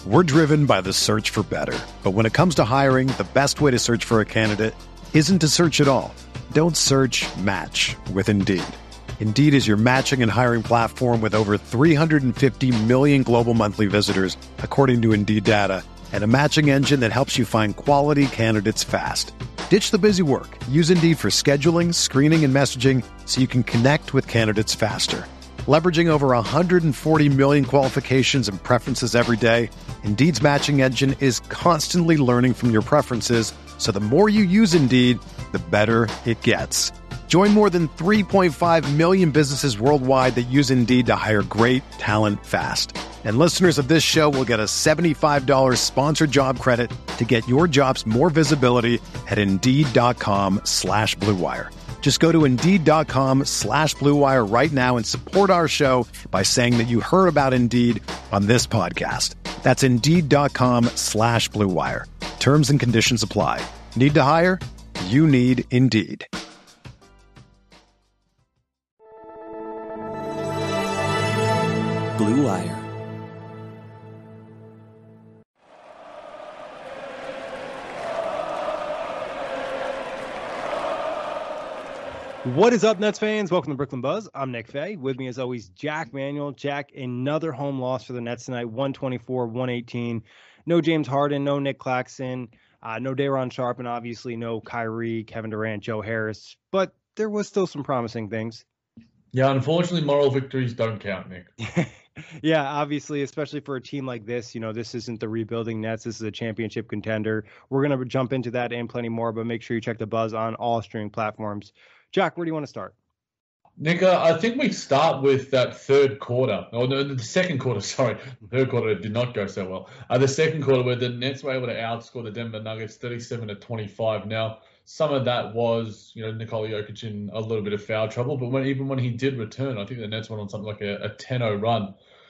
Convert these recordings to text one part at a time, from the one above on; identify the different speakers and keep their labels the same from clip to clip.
Speaker 1: We're driven by the search for better. But when it comes to hiring, the best way to search for a candidate isn't to search at all. Don't search, match with Indeed. Indeed is your matching and hiring platform with over 350 million global monthly visitors, according to Indeed data, and a matching engine that helps you find quality candidates fast. Ditch the busy work. Use Indeed for scheduling, screening, and messaging so you can connect with candidates faster. Leveraging over 140 million qualifications and preferences every day, Indeed's matching engine is constantly learning from your preferences, so the more you use Indeed, the better it gets. Join more than 3.5 million businesses worldwide that use Indeed to hire great talent fast. And listeners of this show will get a $75 sponsored job credit to get your jobs more visibility at Indeed.com/Blue Wire. Just go to Indeed.com/Blue Wire right now and support our show by saying that you heard about Indeed on this podcast. That's Indeed.com/Blue Wire. Terms and conditions apply. Need to hire? You need Indeed.
Speaker 2: Blue Wire.
Speaker 3: What is up, Nets fans? Welcome to Brooklyn Buzz. I'm Nick Fay. With me, as always, Jack Manuel. Jack, another home loss for the Nets tonight, 124-118. No James Harden, no Nick Claxton, no Day'Ron Sharpe, and obviously no Kyrie, Kevin Durant, Joe Harris. But there was still some promising things.
Speaker 4: Yeah, unfortunately, moral victories don't count, Nick.
Speaker 3: Yeah, obviously, especially for a team like this, this isn't the rebuilding Nets. This is a championship contender. We're going to jump into that and plenty more, but make sure you check the Buzz on all streaming platforms. Jack, where do you want to start?
Speaker 4: Nick, I think we start with that third quarter. Oh, no, the second quarter, sorry. The third quarter did not go so well. The second quarter where the Nets were able to outscore the Denver Nuggets 37-25. Now, some of that was, Nikola Jokic in a little bit of foul trouble, but even when he did return, I think the Nets went on something like a 10-0 run.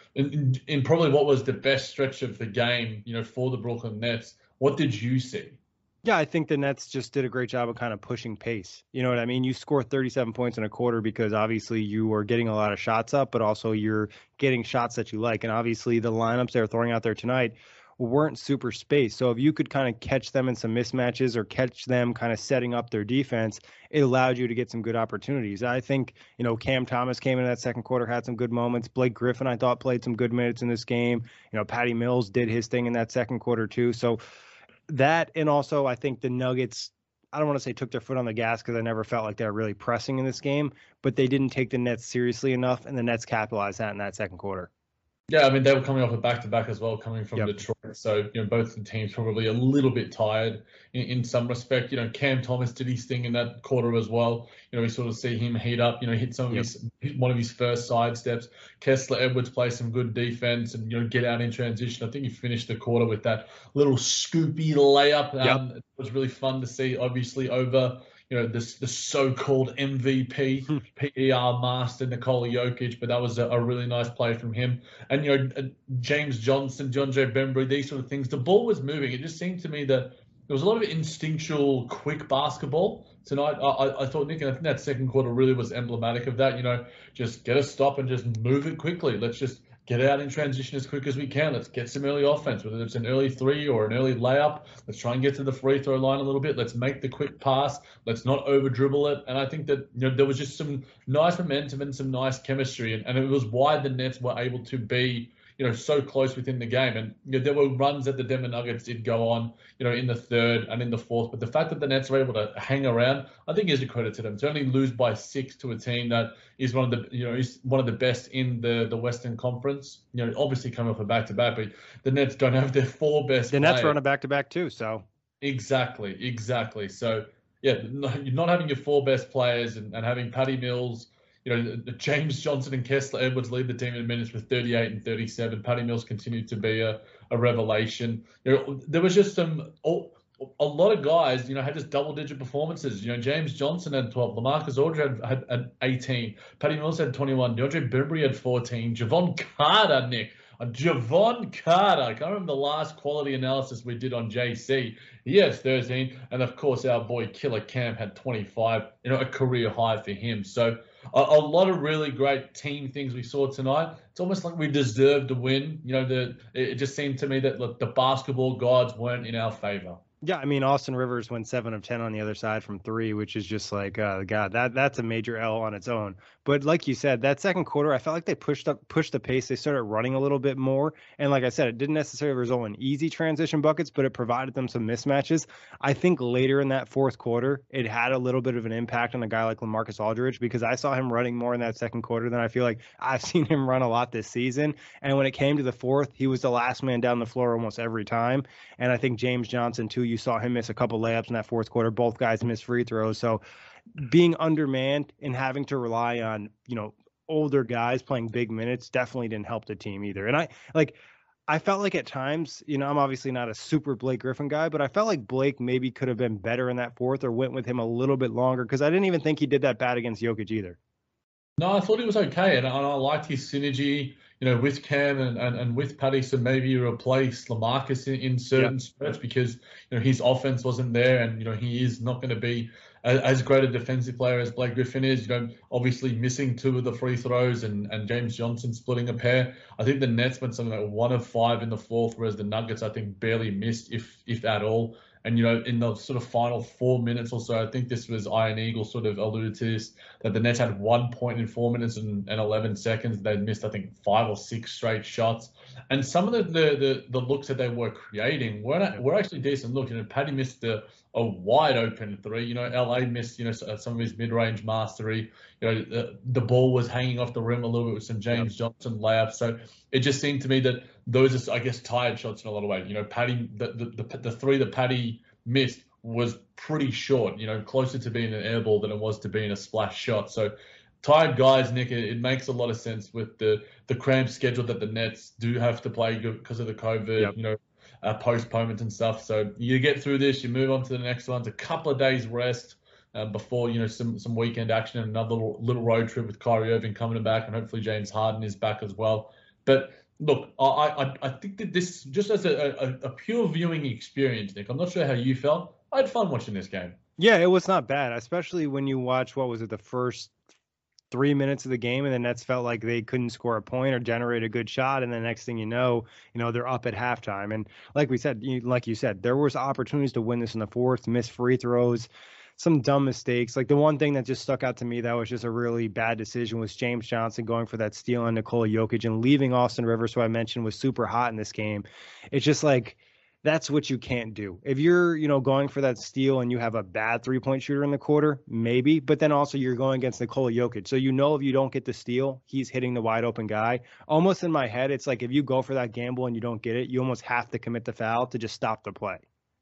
Speaker 4: In probably what was the best stretch of the game, for the Brooklyn Nets. What did you see?
Speaker 3: Yeah, I think the Nets just did a great job of kind of pushing pace. You know what I mean? You score 37 points in a quarter because obviously you are getting a lot of shots up, but also you're getting shots that you like. And obviously the lineups they were throwing out there tonight weren't super spaced. So if you could kind of catch them in some mismatches or catch them kind of setting up their defense, it allowed you to get some good opportunities. I think, Cam Thomas came in that second quarter, had some good moments. Blake Griffin, I thought, played some good minutes in this game. Patty Mills did his thing in that second quarter too. So that, and also I think the Nuggets, I don't want to say took their foot on the gas because I never felt like they were really pressing in this game, but they didn't take the Nets seriously enough, and the Nets capitalized that in that second quarter.
Speaker 4: Yeah, I mean, they were coming off a back-to-back as well, coming from Detroit. So, both the teams probably a little bit tired in some respect. Cam Thomas did his thing in that quarter as well. We sort of see him heat up, hit some of one of his first side steps. Kessler Edwards play some good defense and, get out in transition. I think he finished the quarter with that little scoopy layup. It was really fun to see, obviously, over the so-called MVP, PER master Nikola Jokic, but that was a really nice play from him. And, James Johnson, John Joe Bembry, these sort of things. The ball was moving. It just seemed to me that there was a lot of instinctual, quick basketball tonight. I thought, Nick, and I think that second quarter really was emblematic of that. Just get a stop and just move it quickly. Let's just get out in transition as quick as we can. Let's get some early offense, whether it's an early three or an early layup. Let's try and get to the free throw line a little bit. Let's make the quick pass. Let's not over dribble it. And I think that there was just some nice momentum and some nice chemistry. And it was why the Nets were able to be so close within the game. And there were runs that the Denver Nuggets did go on, in the third and in the fourth. But the fact that the Nets were able to hang around, I think is a credit to them. To only lose by 6 to a team that is one of the, is one of the best in the Western Conference. Obviously coming off a back-to-back, but the Nets don't have their 4 best
Speaker 3: The Nets were on a back-to-back too, so.
Speaker 4: Exactly. So, yeah, not having your 4 best players and having Patty Mills, James Johnson and Kessler Edwards lead the team in minutes with 38 and 37. Patty Mills continued to be a revelation. There was just a lot of guys, had just double-digit performances. James Johnson had 12. LaMarcus Aldridge had 18. Patty Mills had 21. DeAndre Bembry had 14. Javon Carter, Nick. Javon Carter. I can't remember the last quality analysis we did on JC. He has 13. And, of course, our boy Killer Cam had 25. A career high for him. So, a lot of really great team things we saw tonight. It's almost like we deserved to win. It just seemed to me that look, the basketball gods weren't in our favor.
Speaker 3: Yeah, I mean, Austin Rivers went 7 of 10 on the other side from 3, which is just like, God, that's a major L on its own. But like you said, that second quarter, I felt like they pushed the pace. They started running a little bit more, and like I said, it didn't necessarily result in easy transition buckets, but it provided them some mismatches. I think later in that fourth quarter, it had a little bit of an impact on a guy like LaMarcus Aldridge, because I saw him running more in that second quarter than I feel like I've seen him run a lot this season. And when it came to the fourth, he was the last man down the floor almost every time. And I think James Johnson too, you saw him miss a couple layups in that fourth quarter. Both guys missed free throws. So being undermanned and having to rely on, older guys playing big minutes definitely didn't help the team either. And I felt like at times, I'm obviously not a super Blake Griffin guy, but I felt like Blake maybe could have been better in that fourth or went with him a little bit longer, because I didn't even think he did that bad against Jokic either.
Speaker 4: No, I thought he was okay, and I liked his synergy, with Cam and with Paddy. So maybe replace LaMarcus in certain spurts, because his offense wasn't there, and he is not going to be as great a defensive player as Blake Griffin is. Obviously missing 2 of the free throws, and James Johnson splitting a pair. I think the Nets went something like 1 of 5 in the fourth, whereas the Nuggets I think barely missed, if at all. And, in the sort of final 4 minutes or so, I think this was Iron Eagle sort of alluded to this, that the Nets had 1 point in 4 minutes and 11 seconds. They'd missed, I think, 5 or 6 straight shots. And some of the looks that they were creating were actually decent looks. Paddy missed a wide open 3. LA missed, some of his mid-range mastery. The ball was hanging off the rim a little bit with some James Johnson layups. So it just seemed to me that those are, I guess, tired shots in a lot of ways. Paddy, the 3 that Paddy missed was pretty short, closer to being an air ball than it was to being a splash shot. So tired guys, Nick, it makes a lot of sense with the cramped schedule that the Nets do have to play because of the COVID, postponements and stuff. So you get through this, you move on to the next one. It's a couple of days rest before, some weekend action and another little road trip with Kyrie Irving coming back, and hopefully James Harden is back as well. But look, I think that this, just as a pure viewing experience, Nick, I'm not sure how you felt. I had fun watching this game.
Speaker 3: Yeah, it was not bad, especially when you watch, what was it, the first 3 minutes of the game, and the Nets felt like they couldn't score a point or generate a good shot, and the next thing you know, they're up at halftime. And like you said, there was opportunities to win this in the fourth, missed free throws, some dumb mistakes. Like the one thing that just stuck out to me that was just a really bad decision was James Johnson going for that steal on Nikola Jokic and leaving Austin Rivers, who I mentioned was super hot in this game. It's just like, that's what you can't do. If you're, going for that steal and you have a bad 3-point shooter in the quarter, maybe, but then also you're going against Nikola Jokic. So if you don't get the steal, he's hitting the wide open guy. Almost in my head, it's like if you go for that gamble and you don't get it, you almost have to commit the foul to just stop the play.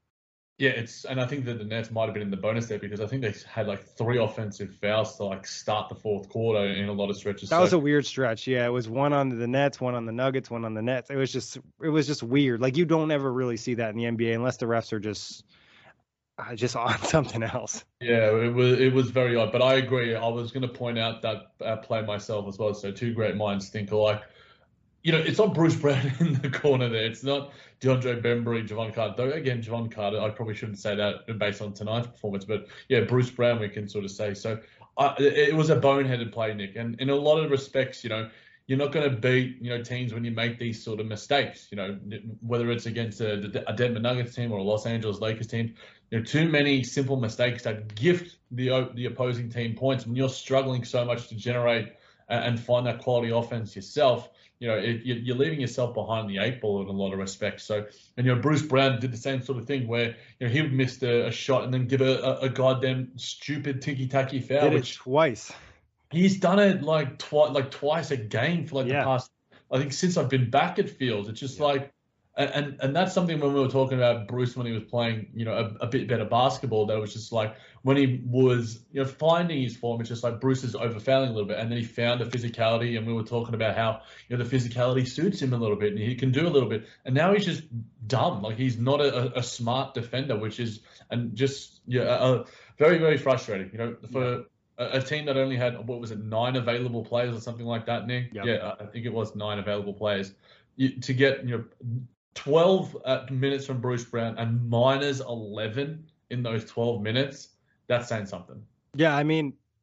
Speaker 4: Yeah, and I think that the Nets might have been in the bonus there, because I think they had like 3 offensive fouls to start the fourth quarter in a lot of stretches.
Speaker 3: That was a weird stretch. Yeah, it was 1 on the Nets, 1 on the Nuggets, 1 on the Nets. It was just weird. Like you don't ever really see that in the NBA unless the refs are just on something else.
Speaker 4: Yeah, it was very odd. But I agree. I was going to point out that play myself as well. So 2 great minds think alike. It's not Bruce Brown in the corner there. It's not DeAndre Bembry, Jevon Carter. Though, again, Jevon Carter, I probably shouldn't say that based on tonight's performance. But, yeah, Bruce Brown we can sort of say. So it was a boneheaded play, Nick. And in a lot of respects, you're not going to beat, teams when you make these sort of mistakes, whether it's against a Denver Nuggets team or a Los Angeles Lakers team. Too many simple mistakes that gift the opposing team points when you're struggling so much to generate and find that quality offense yourself. You're leaving yourself behind the 8 ball in a lot of respects. So, and Bruce Brown did the same sort of thing where he would miss a shot and then give a goddamn stupid ticky-tacky foul.
Speaker 3: Did it twice.
Speaker 4: He's done it twice a game for the past, I think, since I've been back at Fields. It's just and that's something when we were talking about Bruce when he was playing, a bit better basketball, that was just like when he was, finding his form, it's just like Bruce is overfouling a little bit, and then he found the physicality, and we were talking about how, the physicality suits him a little bit, and he can do a little bit, and now he's just dumb. Like he's not a smart defender, which is, and just, very, very frustrating, for a team that only had, 9 available players or something like that, Nick? Yep. Yeah, I think it was 9 available players. To get, 12 minutes from Bruce Brown and minus 11 in those 12 minutes, that's saying something.
Speaker 3: Yeah, I mean,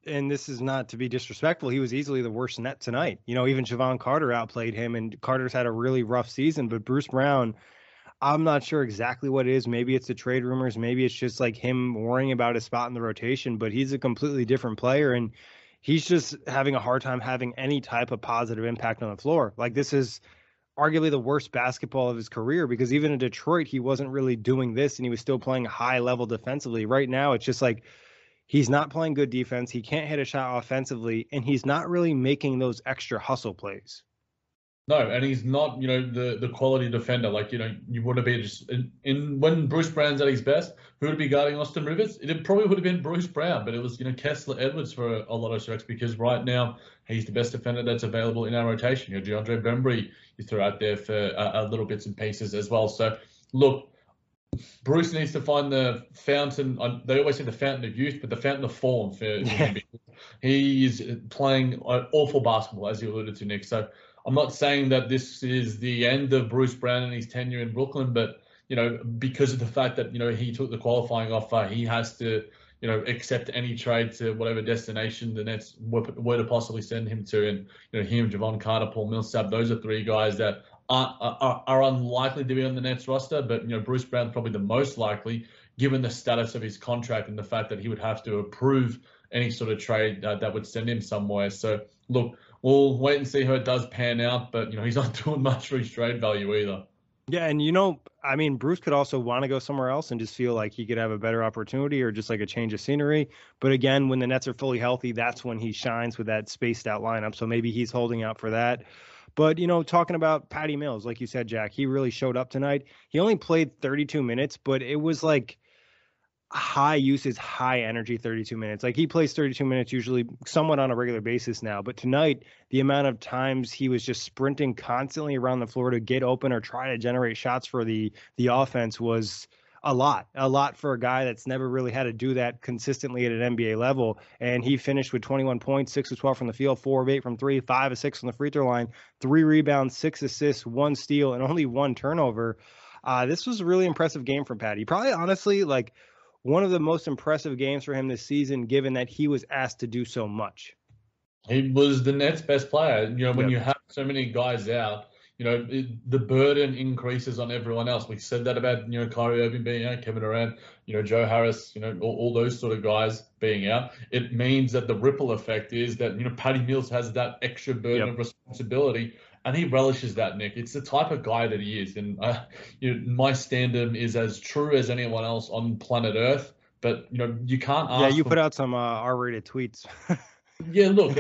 Speaker 3: and this is not to be disrespectful, he was easily the worst net tonight. You know, even Javon Carter outplayed him, and Carter's had a really rough season, but Bruce Brown, I'm not sure exactly what it is. Maybe it's the trade rumors. Maybe it's just like him worrying about his spot in the rotation, but he's a completely different player, and he's just having a hard time having any type of positive impact on the floor. Like, this is arguably the worst basketball of his career, because even in Detroit, he wasn't really doing this and he was still playing high level defensively. Right now, it's just like he's not playing good defense. He can't hit a shot offensively, and he's not really making those extra hustle plays.
Speaker 4: No, and he's not, the quality defender. Like, you would have been just in when Bruce Brown's at his best, who would be guarding Austin Rivers? It probably would have been Bruce Brown, but it was, Kessler Edwards for a lot of strokes, because right now he's the best defender that's available in our rotation. DeAndre Bembry you throw out there for little bits and pieces as well. So, look, Bruce needs to find the fountain. They always say the fountain of youth, but the fountain of form for him. He is playing awful basketball, as you alluded to, Nick. So I'm not saying that this is the end of Bruce Brown and his tenure in Brooklyn, but, because of the fact that, he took the qualifying offer, he has to, accept any trade to whatever destination the Nets were to possibly send him to. And, him, Javon Carter, Paul Millsap, those are three guys that are unlikely to be on the Nets roster, but, Bruce Brown's probably the most likely, given the status of his contract and the fact that he would have to approve any sort of trade that would send him somewhere. So, look, we'll wait and see how it does pan out, but, he's not doing much for his trade value either.
Speaker 3: Yeah, and Bruce could also want to go somewhere else and just feel like he could have a better opportunity or just like a change of scenery. But again, when the Nets are fully healthy, that's when he shines with that spaced out lineup. So maybe he's holding out for that. But, talking about Patty Mills, like you said, Jack, he really showed up tonight. He only played 32 minutes, but it was like high usage, high energy 32 minutes. Like, he plays 32 minutes usually somewhat on a regular basis now. But tonight, the amount of times he was just sprinting constantly around the floor to get open or try to generate shots for the offense was a lot for a guy that's never really had to do that consistently at an NBA level. And he finished with 21 points, 6 of 12 from the field, 4 of 8 from 3, 5 of 6 on the free throw line, 3 rebounds, 6 assists, 1 steal, and only 1 turnover. This was a really impressive game from Patty. Probably, honestly, like one of the most impressive games for him this season, given that he was asked to do so much.
Speaker 4: He was the Nets' best player. When you have so many guys out, the burden increases on everyone else. We said that about, Kyrie Irving being out, Kevin Durant, Joe Harris, all those sort of guys being out. It means that the ripple effect is that, Patty Mills has that extra burden of responsibility, and he relishes that, Nick. It's the type of guy that he is. And, my stand-in is as true as anyone else on planet Earth, but, you can't ask.
Speaker 3: Yeah, you put out some R-rated tweets.
Speaker 4: Yeah, look,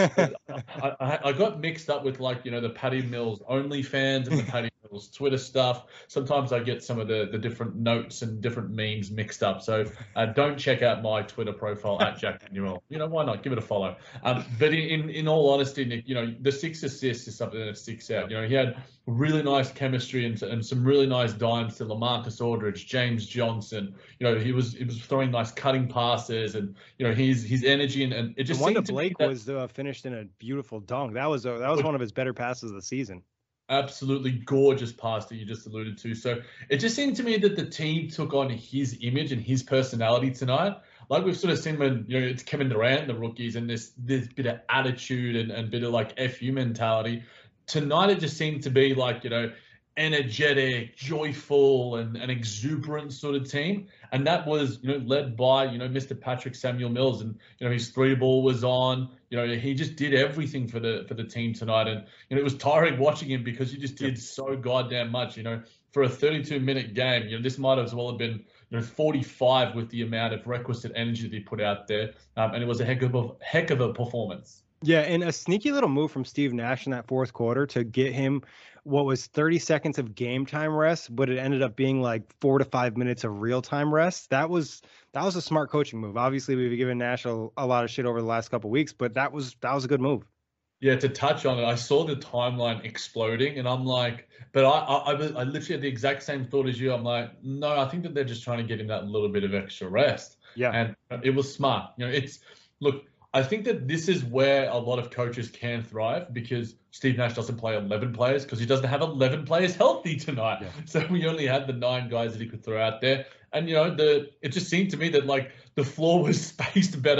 Speaker 4: I got mixed up with the Patty Mills OnlyFans and the Patty Mills Twitter stuff. Sometimes I get some of the different notes and different memes mixed up. So don't check out my Twitter profile at Jack Newell. Why not? Give it a follow. But in all honesty, Nick, the 6 assists is something that sticks out. He had really nice chemistry and some really nice dimes to LaMarcus Aldridge, James Johnson. He was throwing nice cutting passes, and his energy and it just seemed
Speaker 3: Blake was finished in a beautiful dunk. That was one of his better passes of the season.
Speaker 4: Absolutely gorgeous pass that you just alluded to. So it just seemed to me that the team took on his image and his personality tonight. Like we've sort of seen when it's Kevin Durant, the rookies, and this bit of attitude and bit of FU mentality. Tonight it just seemed to be energetic, joyful, and an exuberant sort of team. And that was, led by, Mr. Patrick Samuel Mills. And, his 3-ball was on. He just did everything for the team tonight. And, it was tiring watching him because he just did so goddamn much. For a 32-minute game, this might as well have been 45 with the amount of requisite energy that he put out there. And it was a heck of a performance.
Speaker 3: Yeah, and a sneaky little move from Steve Nash in that fourth quarter to get him what was 30 seconds of game time rest, but it ended up being 4 to 5 minutes of real time rest. That was a smart coaching move. Obviously, we've given Nash a lot of shit over the last couple of weeks, but that was a good move.
Speaker 4: Yeah, to touch on it, I saw the timeline exploding, and I'm like, but I literally had the exact same thought as you. I'm like, no, I think that they're just trying to get him that little bit of extra rest.
Speaker 3: Yeah,
Speaker 4: and it was smart. Look. I think that this is where a lot of coaches can thrive, because Steve Nash doesn't play 11 players because he doesn't have 11 players healthy tonight. Yeah. So we only had the 9 guys that he could throw out there. And, it just seemed to me that the floor was spaced better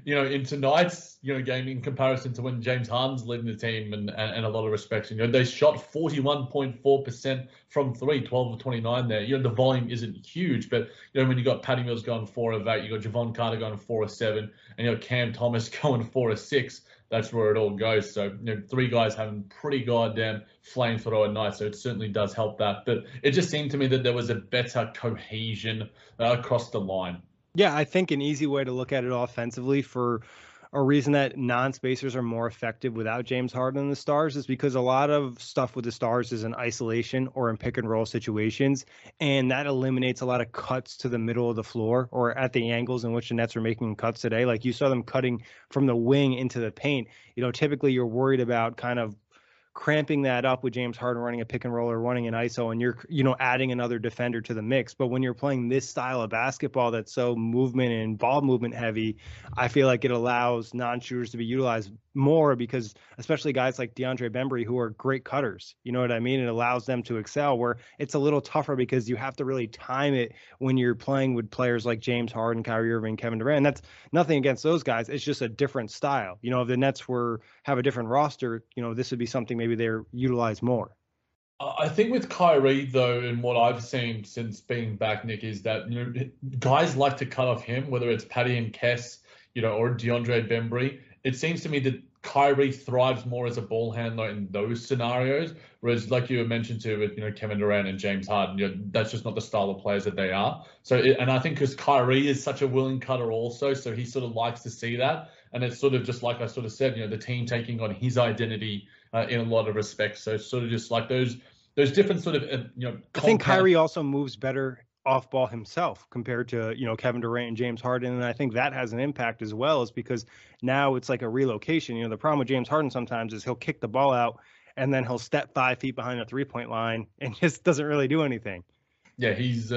Speaker 4: in tonight's, game in comparison to when James Harden's leading the team and a lot of respects, they shot 41.4% from three, 12 of 29 there. The volume isn't huge, but, when you got Patty Mills going 4 of 8, you got Javon Carter going 4 of 7, and you got Cam Thomas going 4 of 6. That's where it all goes. So, 3 guys having pretty goddamn flamethrower night. So it certainly does help that. But it just seemed to me that there was a better cohesion across the line.
Speaker 3: Yeah, I think an easy way to look at it offensively for a reason that non-spacers are more effective without James Harden and the Stars is because a lot of stuff with the Stars is in isolation or in pick and roll situations, and that eliminates a lot of cuts to the middle of the floor or at the angles in which the Nets were making cuts today. Like you saw them cutting from the wing into the paint. Typically you're worried about kind of cramping that up with James Harden running a pick and roll or running an ISO, and you're, adding another defender to the mix. But when you're playing this style of basketball that's so movement and ball movement heavy, I feel like it allows non-shooters to be utilized more because especially guys like DeAndre Bembry who are great cutters, you know what I mean? It allows them to excel where it's a little tougher because you have to really time it when you're playing with players like James Harden, Kyrie Irving, Kevin Durant. That's nothing against those guys. It's just a different style. If the Nets have a different roster, this would be something maybe they're utilized more.
Speaker 4: I think with Kyrie, though, and what I've seen since being back, Nick, is that, guys like to cut off him, whether it's Patty and Kess, or DeAndre Bembry. It seems to me that Kyrie thrives more as a ball handler in those scenarios, whereas, like you mentioned too, with Kevin Durant and James Harden, that's just not the style of players that they are. So, and I think because Kyrie is such a willing cutter also, so he sort of likes to see that, and it's sort of just like I sort of said, the team taking on his identity in a lot of respects. So, it's sort of just like those different sort of
Speaker 3: I think Kyrie also moves better off ball himself compared to, Kevin Durant and James Harden. And I think that has an impact as well, is because now it's like a relocation. The problem with James Harden sometimes is he'll kick the ball out and then he'll step 5 feet behind the 3-point line and just doesn't really do anything.
Speaker 4: Yeah, he's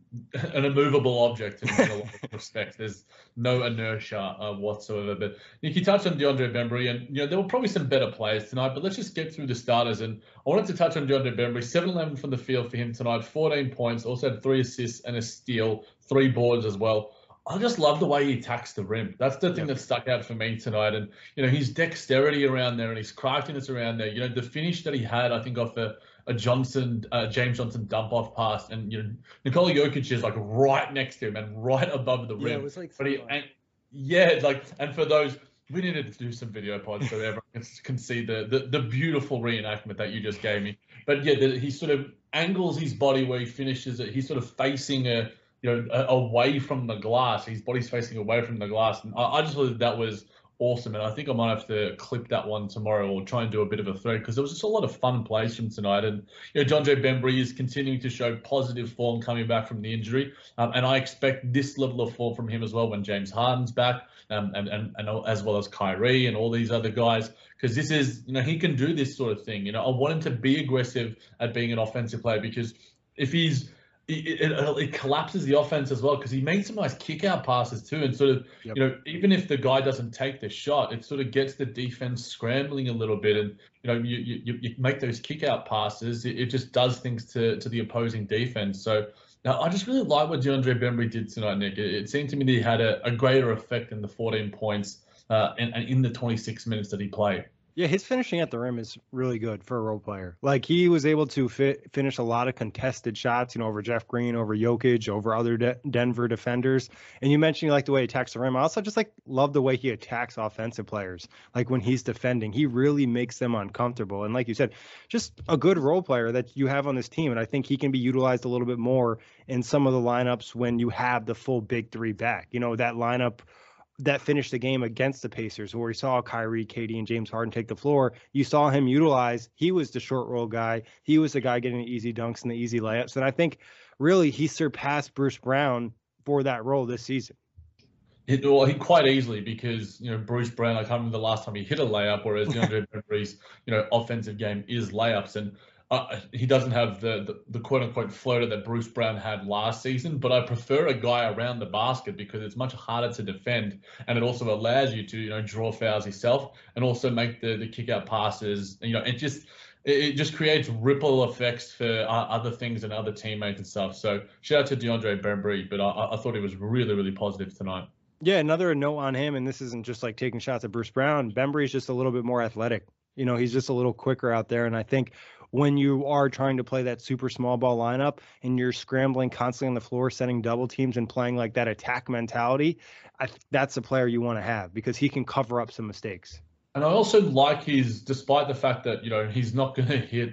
Speaker 4: an immovable object in a lot of respects. There's no inertia whatsoever. But Nick, you touched on DeAndre Bembry, and there were probably some better players tonight. But let's just get through the starters. And I wanted to touch on DeAndre Bembry. 7-11 from the field for him tonight. 14 points. Also had 3 assists and a steal. 3 boards as well. I just love the way he attacks the rim. That's the thing that stuck out for me tonight. And his dexterity around there and his craftiness around there. The finish that he had, I think, off a James Johnson dump off pass, and Nikola Jokic is like right next to him and right above the rim.
Speaker 3: Yeah, it was like,
Speaker 4: and for those, we needed to do some video pods so everyone can see the beautiful reenactment that you just gave me. But yeah, he sort of angles his body where he finishes it. He's sort of facing away from the glass. His body's facing away from the glass, and I just thought that was awesome. And I think I might have to clip that one tomorrow or try and do a bit of a thread because there was just a lot of fun plays from tonight. And DeAndre Bembry is continuing to show positive form coming back from the injury, and I expect this level of form from him as well when James Harden's back, and as well as Kyrie and all these other guys, because this is he can do this sort of thing. I want him to be aggressive at being an offensive player, because if he's it collapses the offense as well, because he made some nice kick-out passes too, and sort of even if the guy doesn't take the shot, it sort of gets the defense scrambling a little bit, and you make those kick-out passes, it just does things to the opposing defense. So now I just really like what DeAndre Bembry did tonight, Nick. It seemed to me that he had a greater effect in the 14 points and in the 26 minutes that he played.
Speaker 3: Yeah, his finishing at the rim is really good for a role player. Like, he was able to finish a lot of contested shots, over Jeff Green, over Jokic, over other Denver defenders. And you mentioned you like the way he attacks the rim. I also just love the way he attacks offensive players. Like, when he's defending, he really makes them uncomfortable. And like you said, just a good role player that you have on this team. And I think he can be utilized a little bit more in some of the lineups when you have the full big three back. That lineup that finished the game against the Pacers, where we saw Kyrie, KD, and James Harden take the floor. You saw him utilize. He was the short roll guy. He was the guy getting the easy dunks and the easy layups. And I think really he surpassed Bruce Brown for that role this season.
Speaker 4: He quite easily, because Bruce Brown, I can't remember the last time he hit a layup, whereas DeAndre Bembry's offensive game is layups, and he doesn't have the quote unquote floater that Bruce Brown had last season. But I prefer a guy around the basket because it's much harder to defend, and it also allows you to draw fouls yourself and also make the kick out passes. It just creates ripple effects for other things and other teammates and stuff. So shout out to DeAndre Bembry, but I thought he was really, really positive tonight.
Speaker 3: Yeah, another note on him, and this isn't just like taking shots at Bruce Brown. Bembry is just a little bit more athletic. He's just a little quicker out there. And I think when you are trying to play that super small ball lineup and you're scrambling constantly on the floor, setting double teams and playing like that attack mentality, that's a player you want to have because he can cover up some mistakes.
Speaker 4: And I also like despite the fact that, he's not going to hit,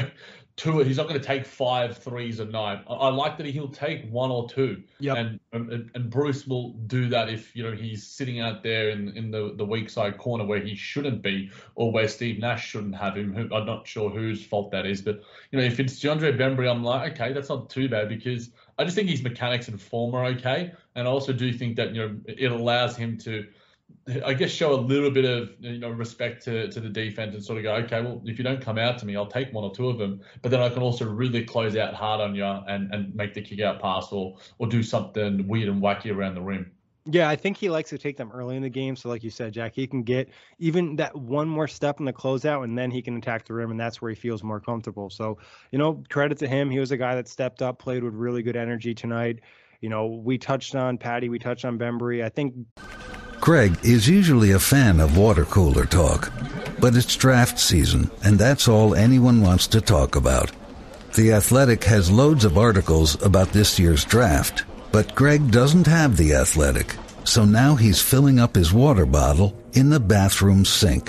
Speaker 4: he's not going to take 5 threes a night. I like that he'll take 1 or 2.
Speaker 3: Yep.
Speaker 4: And Bruce will do that if, he's sitting out there in the weak side corner where he shouldn't be, or where Steve Nash shouldn't have him. I'm not sure whose fault that is. But, if it's DeAndre Bembry, I'm like, okay, that's not too bad, because I just think his mechanics and form are okay. And I also do think that, it allows him to, I guess, show a little bit of respect to the defense and sort of go, okay, well, if you don't come out to me, I'll take 1 or 2 of them, but then I can also really close out hard on you and make the kick out pass or do something weird and wacky around the rim.
Speaker 3: Yeah, I think he likes to take them early in the game. So like you said, Jack, he can get even that one more step in the closeout, and then he can attack the rim, and that's where he feels more comfortable. So, credit to him. He was a guy that stepped up, played with really good energy tonight. We touched on Patty, we touched on Bembry. I think
Speaker 2: Greg is usually a fan of water cooler talk, but it's draft season, and that's all anyone wants to talk about. The Athletic has loads of articles about this year's draft, but Greg doesn't have The Athletic, so now he's filling up his water bottle in the bathroom sink,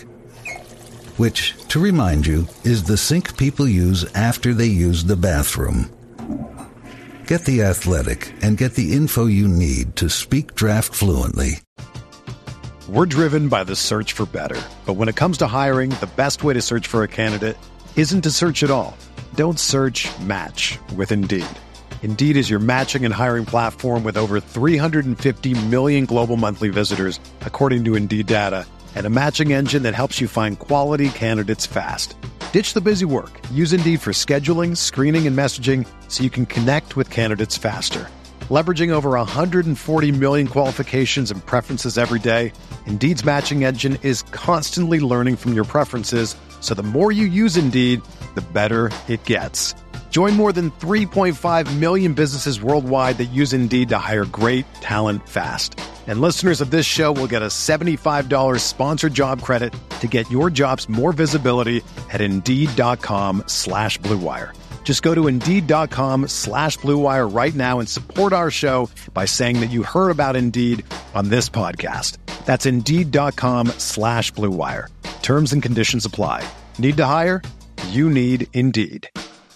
Speaker 2: which, to remind you, is the sink people use after they use the bathroom. Get The Athletic and get the info you need to speak draft fluently.
Speaker 1: We're driven by the search for better. But when it comes to hiring, the best way to search for a candidate isn't to search at all. Don't search, match with Indeed. Indeed is your matching and hiring platform with over 350 million global monthly visitors, according to Indeed data, and a matching engine that helps you find quality candidates fast. Ditch the busy work. Use Indeed for scheduling, screening, and messaging so you can connect with candidates faster. Leveraging over 140 million qualifications and preferences every day, Indeed's matching engine is constantly learning from your preferences, so the more you use Indeed, the better it gets. Join more than 3.5 million businesses worldwide that use Indeed to hire great talent fast. And listeners of this show will get a $75 sponsored job credit to get your jobs more visibility at Indeed.com/Blue Wire. Just go to Indeed.com/Blue Wire right now and support our show by saying that you heard about Indeed on this podcast. That's Indeed.com/Blue Wire. Terms and conditions apply. Need to hire? You need Indeed.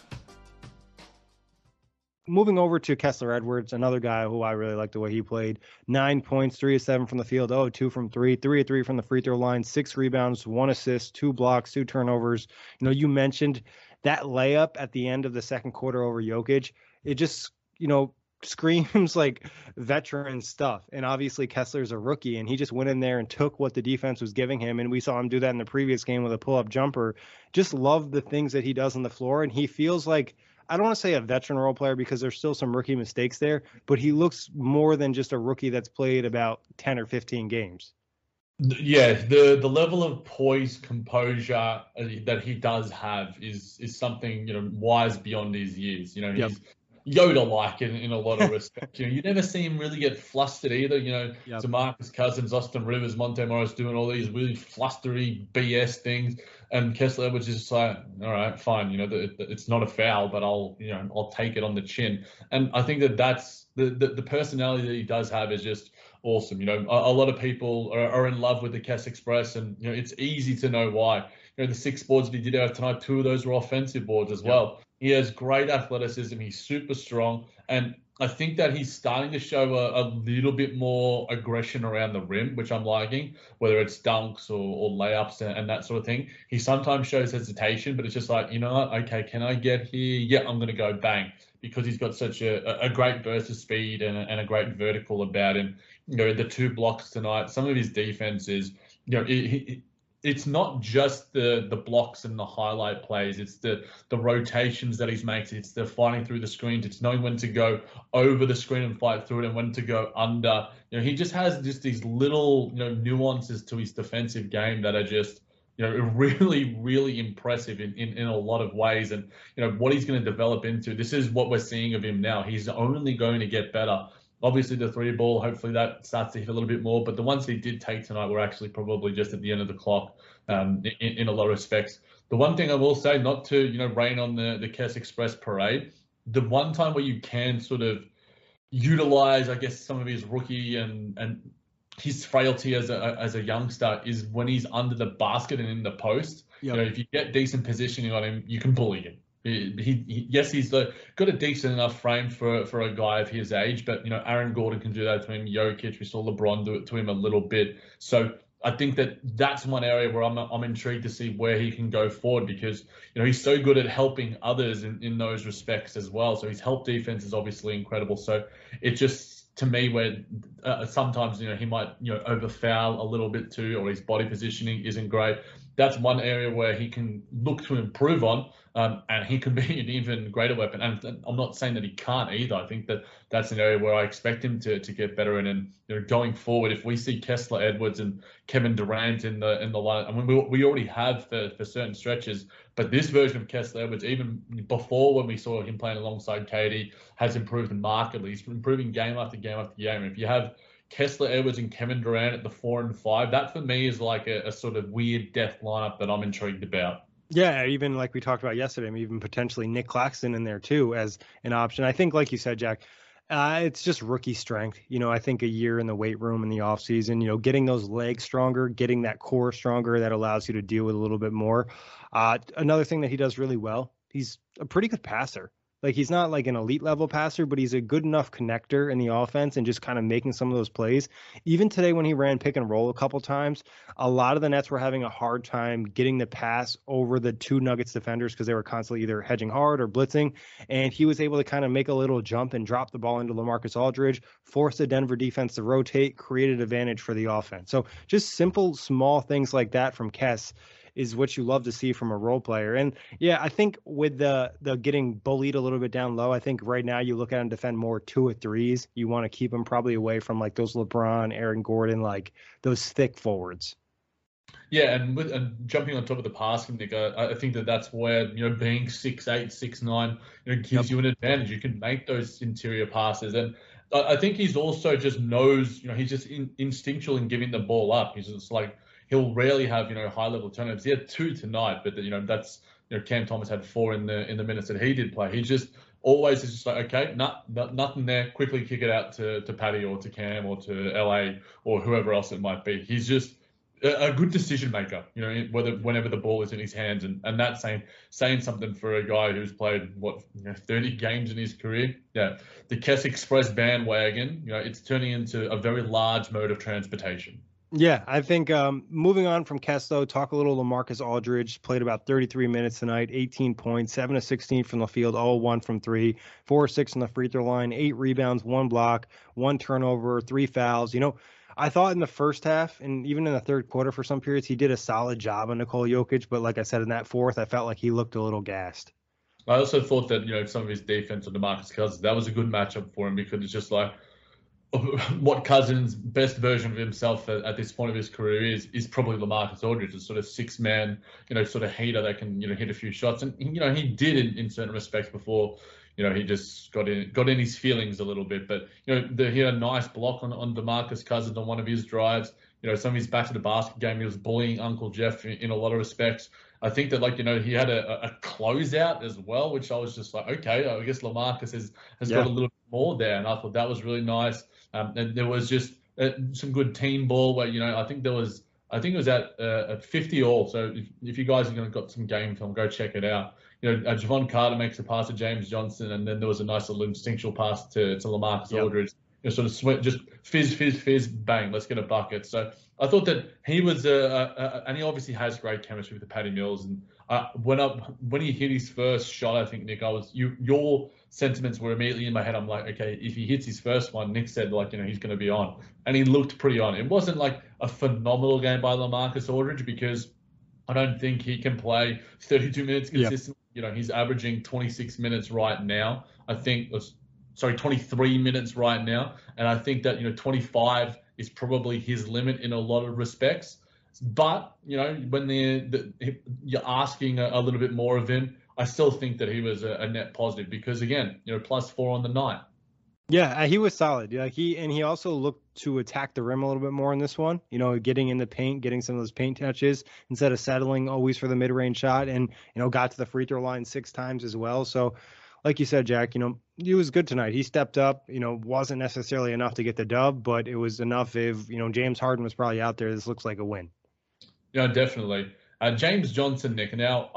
Speaker 3: Moving over to Kessler Edwards, another guy who I really like the way he played. 9 points, 3 of 7 from the field, 0 of 2 from 3, 3 of 3 from the free throw line, 6 rebounds, 1 assist, 2 blocks, 2 turnovers. You mentioned that layup at the end of the second quarter over Jokic. It just, screams like veteran stuff. And obviously Kessler's a rookie, and he just went in there and took what the defense was giving him. And we saw him do that in the previous game with a pull-up jumper. Just love the things that he does on the floor. And he feels like, I don't want to say a veteran role player because there's still some rookie mistakes there, but he looks more than just a rookie that's played about 10 or 15 games.
Speaker 4: Yeah, the level of poise, composure that he does have is something, wise beyond his years. He's Yoda-like in a lot of respects. You never see him really get flustered either. DeMarcus Cousins, Austin Rivers, Monte Morris doing all these really flustery BS things, and Kessler Edwards is just like, all right, fine. It's not a foul, but I'll take it on the chin. And I think that's the personality that he does have is just awesome. A lot of people are in love with the Kess Express, and it's easy to know why. The 6 boards that he did have tonight, 2 of those were offensive boards as well. He has great athleticism. He's super strong. And I think that he's starting to show a little bit more aggression around the rim, which I'm liking, whether it's dunks or layups and that sort of thing. He sometimes shows hesitation, but it's just like, what? Okay, can I get here? Yeah, I'm going to go bang, because he's got such a great burst of speed and a great vertical about him. The 2 blocks tonight, some of his defense is, it's not just the blocks and the highlight plays. It's the rotations that he's making. It's the fighting through the screens. It's knowing when to go over the screen and fight through it and when to go under. He just has just these little, nuances to his defensive game that are just, really, really impressive in a lot of ways. And, what he's going to develop into, this is what we're seeing of him now. He's only going to get better. Obviously, the three ball, hopefully that starts to hit a little bit more. But the ones he did take tonight were actually probably just at the end of the clock in a lot of respects. The one thing I will say, not to rain on the Kess Express parade, the one time where you can sort of utilize, I guess, some of his rookie and his frailty as a youngster is when he's under the basket and in the post. Yep. If you get decent positioning on him, you can bully him. Yes, he's got a decent enough frame for a guy of his age, but Aaron Gordon can do that to him. Jokic, we saw LeBron do it to him a little bit. So I think that's one area where I'm intrigued to see where he can go forward, because he's so good at helping others in those respects as well. So his help defense is obviously incredible. So it just, to me, where sometimes he might overfoul a little bit too, or his body positioning isn't great. That's one area where he can look to improve on, and he can be an even greater weapon. And I'm not saying that he can't either. I think that's an area where I expect him to get better in. And going forward, if we see Kessler Edwards and Kevin Durant in the line, I mean, we already have for certain stretches, but this version of Kessler Edwards, even before when we saw him playing alongside KD, has improved markedly. He's improving game after game after game. And if you have Kessler Edwards and Kevin Durant at the 4 and 5, that for me is like a sort of weird death lineup that I'm intrigued about.
Speaker 3: Yeah, even like we talked about yesterday, even potentially Nick Claxton in there too as an option. I think, like you said, Jack, it's just rookie strength. I think a year in the weight room in the off season, getting those legs stronger, getting that core stronger, that allows you to deal with a little bit more. Another thing that he does really well, he's a pretty good passer. Like, he's not like an elite level passer, but he's a good enough connector in the offense and just kind of making some of those plays. Even today when he ran pick and roll a couple times, a lot of the Nets were having a hard time getting the pass over the two Nuggets defenders because they were constantly either hedging hard or blitzing. And he was able to kind of make a little jump and drop the ball into LaMarcus Aldridge, force the Denver defense to rotate, create an advantage for the offense. So just simple, small things like that from Kess is what you love to see from a role player. And yeah, I think with the getting bullied a little bit down low, I think right now you look at him defend more 2 or 3s. You want to keep him probably away from like those LeBron, Aaron Gordon, like those thick forwards.
Speaker 4: Yeah, and jumping on top of the passing, Nick, I think that's where being 6'8", 6'9", gives you an advantage. You can make those interior passes, and I think he's also just knows, he's just instinctual in giving the ball up. He's just like, he'll rarely have high level turnovers. He had 2 tonight, but that's Cam Thomas had 4 in the minutes that he did play. He just always is just like, okay, nothing there. Quickly kick it out to Patty or to Cam or to LA or whoever else it might be. He's just a good decision maker, whenever the ball is in his hands, and that's saying something for a guy who's played 30 games in his career. Yeah, the Kess Express bandwagon, it's turning into a very large mode of transportation.
Speaker 3: Yeah, I think moving on from Kess, though, talk a little LaMarcus Aldridge. Played about 33 minutes tonight, 18 points, 7 of 16 from the field, 0-1 from 3, 4-6 on the free throw line, 8 rebounds, 1 block, 1 turnover, 3 fouls. I thought in the first half and even in the third quarter for some periods, he did a solid job on Nikola Jokic. But like I said, in that fourth, I felt like he looked a little gassed.
Speaker 4: I also thought that, some of his defense on DeMarcus Cousins, that was a good matchup for him, because it's just like, what Cousins' best version of himself at this point of his career is probably LaMarcus Aldridge, a sort of 6-man, sort of heater that can, hit a few shots. And, he did in certain respects before, he just got in his feelings a little bit. But, he had a nice block on DeMarcus Cousins on one of his drives. Some of his back to the basket game, he was bullying Uncle Jeff in a lot of respects. I think that, he had a closeout as well, which I was just like, okay, I guess LaMarcus has got a little bit more there. And I thought that was really nice. And there was just some good team ball where, I think it was at 50 all. So if you guys are got some game film, go check it out. Javon Carter makes a pass to James Johnson, and then there was a nice little instinctual pass to LaMarcus Aldridge. Sort of just fizz, bang, let's get a bucket. So I thought that he was, and he obviously has great chemistry with Patty Mills. And when he hit his first shot, I think, Nick, your sentiments were immediately in my head. I'm like, okay, if he hits his first one, Nick said, he's going to be on. And he looked pretty on. It wasn't like a phenomenal game by LaMarcus Aldridge, because I don't think he can play 32 minutes consistently. Yep. He's averaging 26 minutes right now. 23 minutes right now. And I think that, 25 is probably his limit in a lot of respects. But, when you're asking a little bit more of him, I still think that he was a net positive, because, again, +4 on the night.
Speaker 3: Yeah, he was solid. Yeah, he also looked to attack the rim a little bit more in this one. Getting in the paint, getting some of those paint touches instead of settling always for the mid-range shot, and got to the free throw line 6 times as well. So, like you said, Jack, he was good tonight. He stepped up. Wasn't necessarily enough to get the dub, but it was enough. If James Harden was probably out there, this looks like a win.
Speaker 4: Yeah, definitely. James Johnson, Nick. Now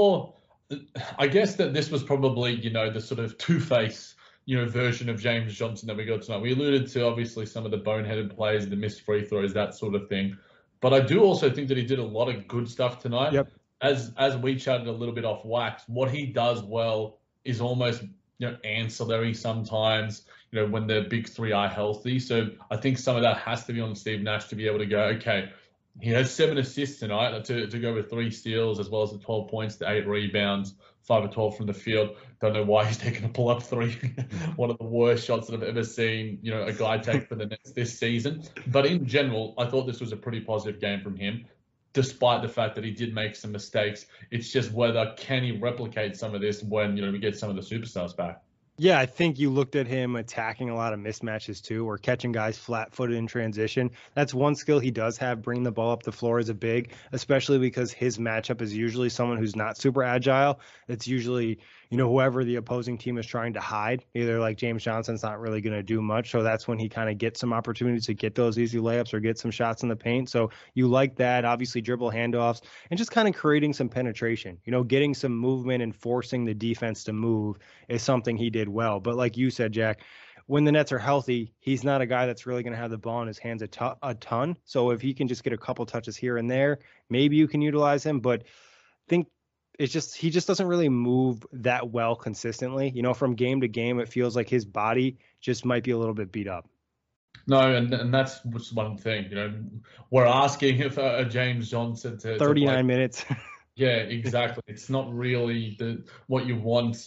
Speaker 4: I guess that this was probably the sort of two-face version of James Johnson that we got tonight. We alluded to obviously some of the boneheaded plays, the missed free throws, that sort of thing. But I do also think that he did a lot of good stuff tonight.
Speaker 3: Yep.
Speaker 4: As we chatted a little bit off wax, what he does well is almost ancillary sometimes. When the big three are healthy. So I think some of that has to be on Steve Nash to be able to go, okay, he has 7 assists tonight to go with 3 steals as well as the 12 points, the 8 rebounds, 5 of 12 from the field. Don't know why he's taking a pull-up 3. One of the worst shots that I've ever seen, a guy take for the Nets this season. But in general, I thought this was a pretty positive game from him, despite the fact that he did make some mistakes. It's just whether can he replicate some of this when, we get some of the superstars back.
Speaker 3: Yeah, I think you looked at him attacking a lot of mismatches too, or catching guys flat-footed in transition. That's one skill he does have. Bring the ball up the floor as a big, especially because his matchup is usually someone who's not super agile. It's usually, whoever the opposing team is trying to hide. Either like James Johnson's not really going to do much, so that's when he kind of gets some opportunities to get those easy layups or get some shots in the paint. So you like that. Obviously, dribble handoffs and just kind of creating some penetration. Getting some movement and forcing the defense to move is something he did well. But like you said, Jack, when the Nets are healthy, he's not a guy that's really going to have the ball in his hands a ton. So if he can just get a couple touches here and there, maybe you can utilize him. But I think he just doesn't really move that well consistently. From game to game, it feels like his body just might be a little bit beat up.
Speaker 4: No, and that's one thing. We're asking if James Johnson to
Speaker 3: 39 minutes.
Speaker 4: Yeah, exactly. It's not really what you want.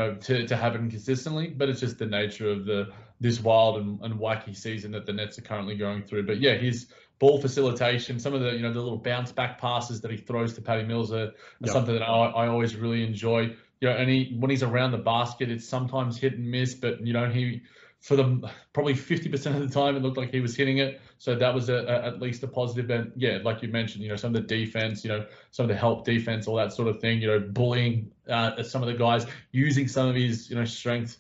Speaker 4: To have him consistently, but it's just the nature of this wild and wacky season that the Nets are currently going through. But yeah, his ball facilitation, some of the the little bounce back passes that he throws to Patty Mills are something that I always really enjoy. And when he's around the basket, it's sometimes hit and miss, but he for probably 50% of the time, it looked like he was hitting it. So that was at least a positive. And yeah, like you mentioned, some of the defense, some of the help defense, all that sort of thing, bullying some of the guys, using some of his, strength,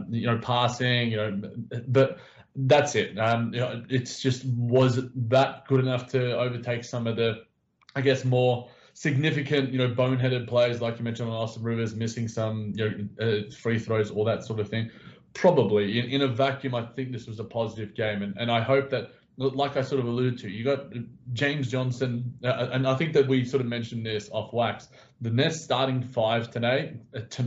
Speaker 4: passing, but that's it. It's just, was that good enough to overtake some of the, I guess, more significant, boneheaded players, like you mentioned on Austin Rivers, missing some, free throws, all that sort of thing? Probably. In a vacuum, I think this was a positive game. And I hope that, like I sort of alluded to, you got James Johnson, and I think that we sort of mentioned this off wax. The Nets starting 5 tonight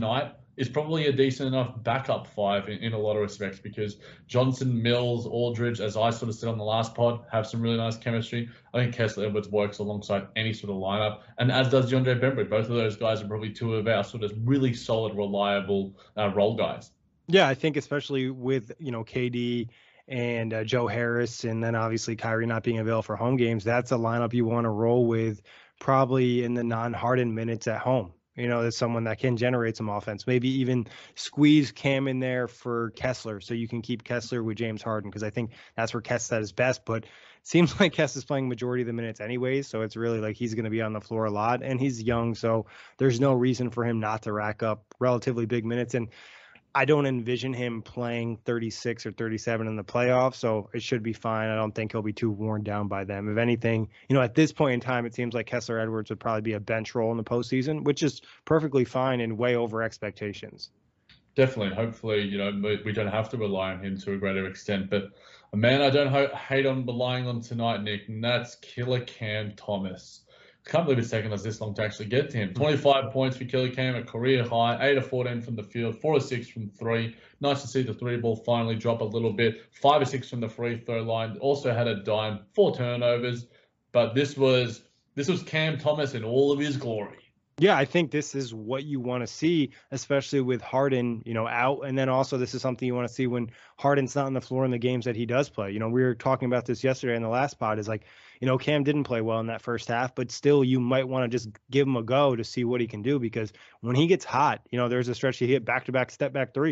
Speaker 4: is probably a decent enough backup 5 in a lot of respects, because Johnson, Mills, Aldridge, as I sort of said on the last pod, have some really nice chemistry. I think Kessler Edwards works alongside any sort of lineup, and as does DeAndre Bembry. Both of those guys are probably 2 of our sort of really solid, reliable role guys.
Speaker 3: Yeah, I think especially with, KD and Joe Harris, and then obviously Kyrie not being available for home games, that's a lineup you want to roll with probably in the non-Harden minutes at home. There's someone that can generate some offense. Maybe even squeeze Cam in there for Kessler so you can keep Kessler with James Harden, because I think that's where Kess at his best. But it seems like Kess is playing majority of the minutes anyways, so it's really like he's going to be on the floor a lot, and he's young, so there's no reason for him not to rack up relatively big minutes. And I don't envision him playing 36 or 37 in the playoffs, so it should be fine. I don't think he'll be too worn down by them. If anything, at this point in time, it seems like Kessler Edwards would probably be a bench role in the postseason, which is perfectly fine and way over expectations.
Speaker 4: Definitely. Hopefully, we don't have to rely on him to a greater extent. But a man I don't hate on relying on tonight, Nick, and that's Killer Cam Thomas. I can't believe it's taken us this long to actually get to him. 25 points for Killer Cam, a career high, 8 of 14 from the field, 4 of 6 from 3. Nice to see the 3-ball finally drop a little bit. 5 of 6 from the free throw line. Also had a dime, 4 turnovers. But this was Cam Thomas in all of his glory.
Speaker 3: Yeah, I think this is what you want to see, especially with Harden, out. And then also this is something you want to see when Harden's not on the floor in the games that he does play. We were talking about this yesterday in the last pod, is like, Cam didn't play well in that first half, but still you might want to just give him a go to see what he can do, because when he gets hot, there's a stretch he hit back-to-back step-back threes.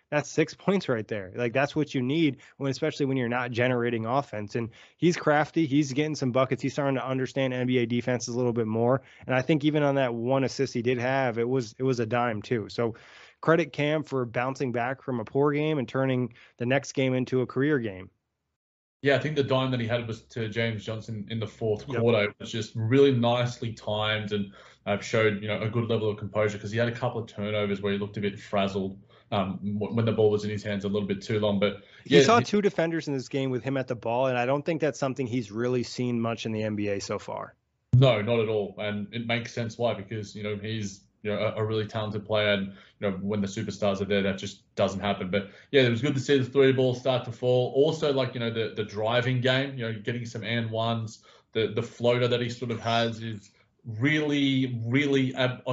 Speaker 3: That's 6 points right there. Like that's what you need especially when you're not generating offense. And he's crafty. He's getting some buckets. He's starting to understand NBA defenses a little bit more. And I think even on that one assist he did have, it was a dime too. So credit Cam for bouncing back from a poor game and turning the next game into a career game.
Speaker 4: Yeah, I think the dime that he had was to James Johnson in the fourth quarter. It was just really nicely timed and showed, a good level of composure because he had a couple of turnovers where he looked a bit frazzled when the ball was in his hands a little bit too long. But
Speaker 3: yeah, he saw two defenders in this game with him at the ball, and I don't think that's something he's really seen much in the NBA so far.
Speaker 4: No, not at all. And it makes sense why, because, he's a really talented player, and when the superstars are there, that just doesn't happen. But yeah, it was good to see the three ball start to fall. Also, the driving game, getting some and ones, the floater that he sort of has is really, really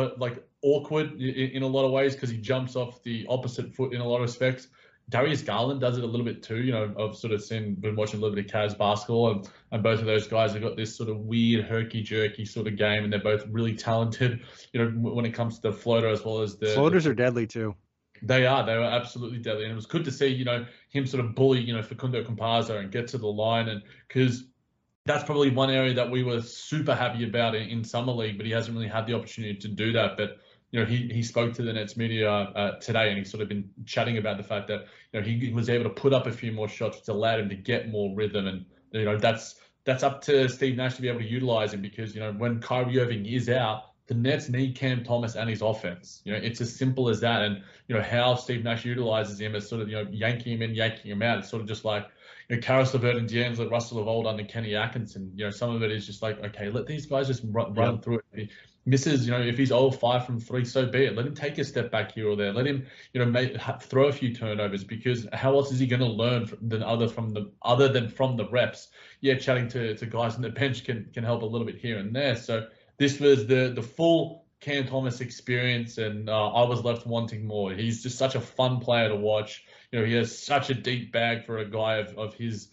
Speaker 4: awkward in a lot of ways because he jumps off the opposite foot in a lot of respects. Darius Garland does it a little bit too. I've sort of been watching a little bit of Cavs basketball, and both of those guys have got this sort of weird herky-jerky sort of game, and they're both really talented, when it comes to the floater as well as the...
Speaker 3: Floaters are deadly too.
Speaker 4: They were absolutely deadly. And it was good to see, him sort of bully, Facundo Campazzo and get to the line, and because that's probably one area that we were super happy about in Summer League, but he hasn't really had the opportunity to do that. But he spoke to the Nets media today, and he's sort of been chatting about the fact that he was able to put up a few more shots, which allowed him to get more rhythm, and that's up to Steve Nash to be able to utilize him because when Kyrie Irving is out, the Nets need Cam Thomas and his offense. It's as simple as that, and how Steve Nash utilizes him as sort of yanking him in, yanking him out. It's sort of just like Karis LeVert and D'Angelo Russell of old under Kenny Atkinson. Some of it is just like, okay, let these guys just run through it. Misses, if he's 0-5 from three, so be it. Let him take a step back here or there. Let him, throw a few turnovers, because how else is he going to learn other than from the reps? Yeah, chatting to guys on the bench can help a little bit here and there. So this was the full Cam Thomas experience, and I was left wanting more. He's just such a fun player to watch. He has such a deep bag for a guy of his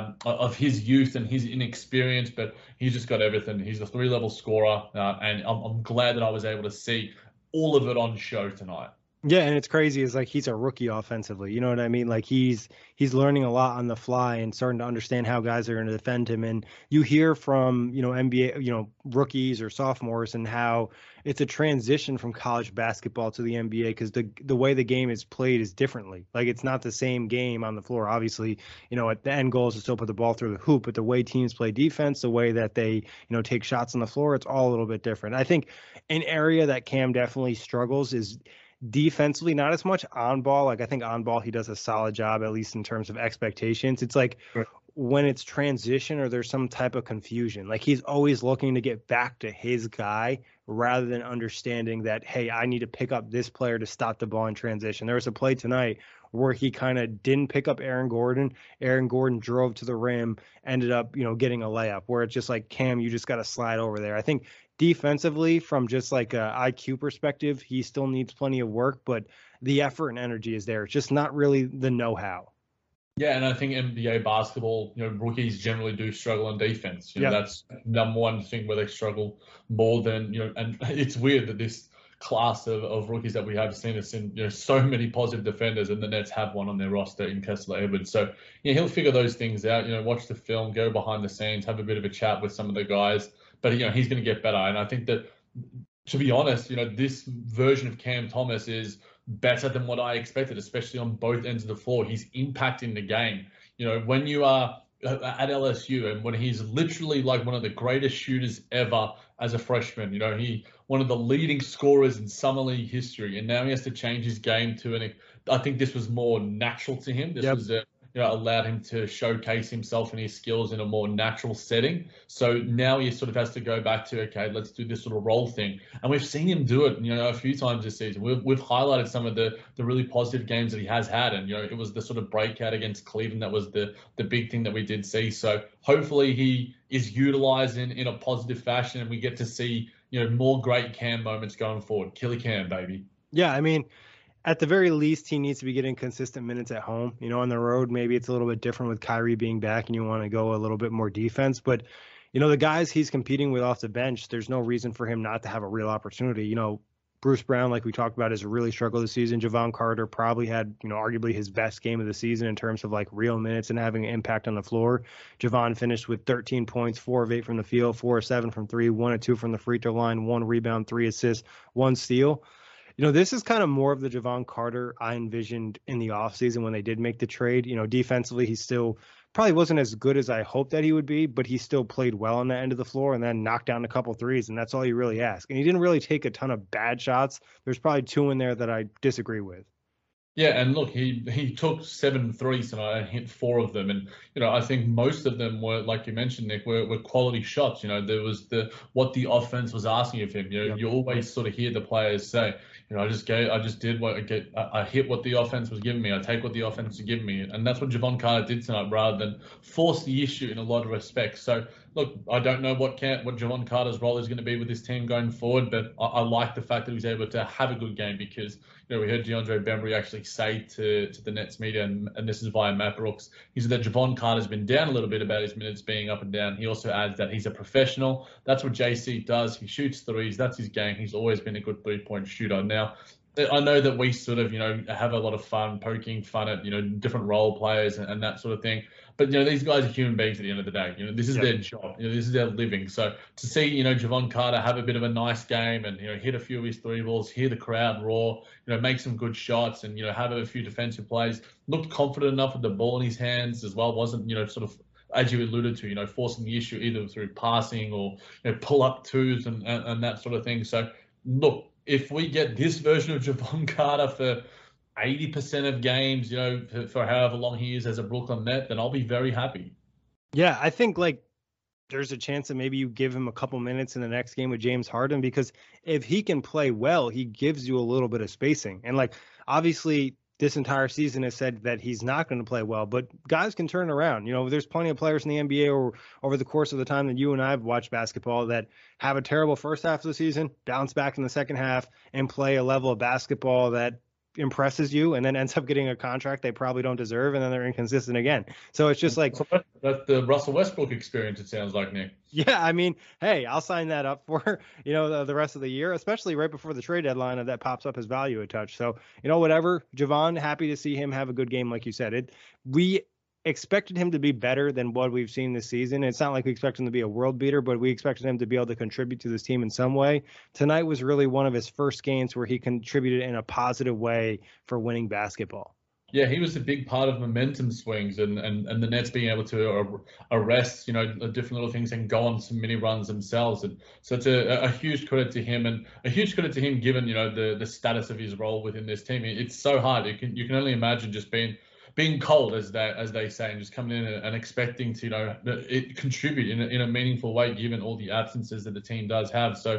Speaker 4: youth and his inexperience, but he's just got everything. He's a 3-level scorer, and I'm glad that I was able to see all of it on show tonight.
Speaker 3: Yeah, and it's crazy. It's like he's a rookie offensively. You know what I mean? Like he's learning a lot on the fly and starting to understand how guys are going to defend him. And you hear from, NBA, rookies or sophomores, and how it's a transition from college basketball to the NBA because the way the game is played is differently. Like it's not the same game on the floor. Obviously, at the end goal is to still put the ball through the hoop, but the way teams play defense, the way that they, take shots on the floor, it's all a little bit different. I think an area that Cam definitely struggles is defensively, not as much on ball. Like I think on ball he does a solid job, at least in terms of expectations. It's like when it's transition or there's some type of confusion, like he's always looking to get back to his guy rather than understanding that, hey, I need to pick up this player to stop the ball in transition. There was a play tonight where he kind of didn't pick up Aaron Gordon. Aaron Gordon drove to the rim, ended up, getting a layup, where it's just like, Cam, you just got to slide over there. I think defensively, from just like a IQ perspective, he still needs plenty of work, but the effort and energy is there. It's just not really the know-how.
Speaker 4: Yeah, and I think NBA basketball, rookies generally do struggle on defense. That's number one thing where they struggle more than, and it's weird that this class of rookies that we have seen us in, so many positive defenders, and the Nets have one on their roster in Kessler Edwards. So, he'll figure those things out, watch the film, go behind the scenes, have a bit of a chat with some of the guys. But, he's going to get better. And I think that, to be honest, this version of Cam Thomas is better than what I expected, especially on both ends of the floor. He's impacting the game. When you are at LSU and when he's literally like one of the greatest shooters ever as a freshman, he one of the leading scorers in Summer League history, and now he has to change his game I think this was more natural to him. This was allowed him to showcase himself and his skills in a more natural setting. So now he sort of has to go back to, okay, let's do this little role thing. And we've seen him do it, a few times this season. We've highlighted some of the really positive games that he has had. And, it was the sort of breakout against Cleveland that was the big thing that we did see. So hopefully he is utilized in a positive fashion, and we get to see, more great Cam moments going forward. Killer Cam, baby.
Speaker 3: Yeah, I mean, at the very least, he needs to be getting consistent minutes at home. On the road, maybe it's a little bit different with Kyrie being back and you want to go a little bit more defense. But, the guys he's competing with off the bench, there's no reason for him not to have a real opportunity. Bruce Brown, like we talked about, has really struggled this season. Jevon Carter probably had, arguably his best game of the season in terms of like real minutes and having an impact on the floor. Jevon finished with 13 points, 4 of 8 from the field, 4 of 7 from 3, 1 of 2 from the free throw line, 1 rebound, 3 assists, 1 steal. This is kind of more of the Jevon Carter I envisioned in the offseason when they did make the trade. Defensively, he still probably wasn't as good as I hoped that he would be, but he still played well on that end of the floor and then knocked down a couple threes, and that's all you really ask. And he didn't really take a ton of bad shots. There's probably 2 in there that I disagree with.
Speaker 4: Yeah, and look, he took 7 threes tonight and hit 4 of them, and I think most of them were, like you mentioned, Nick, were quality shots. There was what the offense was asking of him. You always sort of hear the players say, I hit what the offense was giving me. I take what the offense was giving me, and that's what Jevon Carter did tonight, rather than force the issue in a lot of respects. So look, I don't know what Jevon Carter's role is going to be with this team going forward, but I like the fact that he was able to have a good game because we heard DeAndre Bembry actually say to the Nets media, and this is via Matt Brooks, he said that Jevon Carter's been down a little bit about his minutes being up and down. He also adds that he's a professional. That's what JC does. He shoots threes. That's his game. He's always been a good 3-point shooter. Now, I know that we sort of, have a lot of fun poking fun at, different role players and that sort of thing. But, these guys are human beings at the end of the day. This is their job. This is their living. So to see, Jevon Carter have a bit of a nice game and, hit a few of his 3 balls, hear the crowd roar, make some good shots and, have a few defensive plays, looked confident enough with the ball in his hands as well. Wasn't, sort of, as you alluded to, forcing the issue either through passing or, pull up twos and that sort of thing. So look, if we get this version of Jevon Carter for 80% of games, for however long he is as a Brooklyn Net, then I'll be very happy.
Speaker 3: Yeah, I think there's a chance that maybe you give him a couple minutes in the next game with James Harden, because if he can play well, he gives you a little bit of spacing. And obviously this entire season has said that he's not going to play well, but guys can turn around. There's plenty of players in the NBA or over the course of the time that you and I have watched basketball that have a terrible first half of the season, bounce back in the second half, and play a level of basketball that impresses you and then ends up getting a contract they probably don't deserve, and then they're inconsistent again. So it's just
Speaker 4: that's the Russell Westbrook experience, it sounds like, Nick.
Speaker 3: Yeah, I mean, hey, I'll sign that up for the rest of the year, especially right before the trade deadline, and that pops up his value a touch. So whatever, Jevon, happy to see him have a good game. Like you said, we expected him to be better than what we've seen this season. It's not like we expect him to be a world beater, but we expected him to be able to contribute to this team in some way. Tonight was really one of his first games where he contributed in a positive way for winning basketball.
Speaker 4: Yeah, he was a big part of momentum swings and the Nets being able to arrest, different little things and go on some mini runs themselves. And so it's a huge credit to him, and a huge credit to him given, the status of his role within this team. It's so hard. You can only imagine just being cold, as they say, and just coming in and expecting to, it contribute in a meaningful way, given all the absences that the team does have. So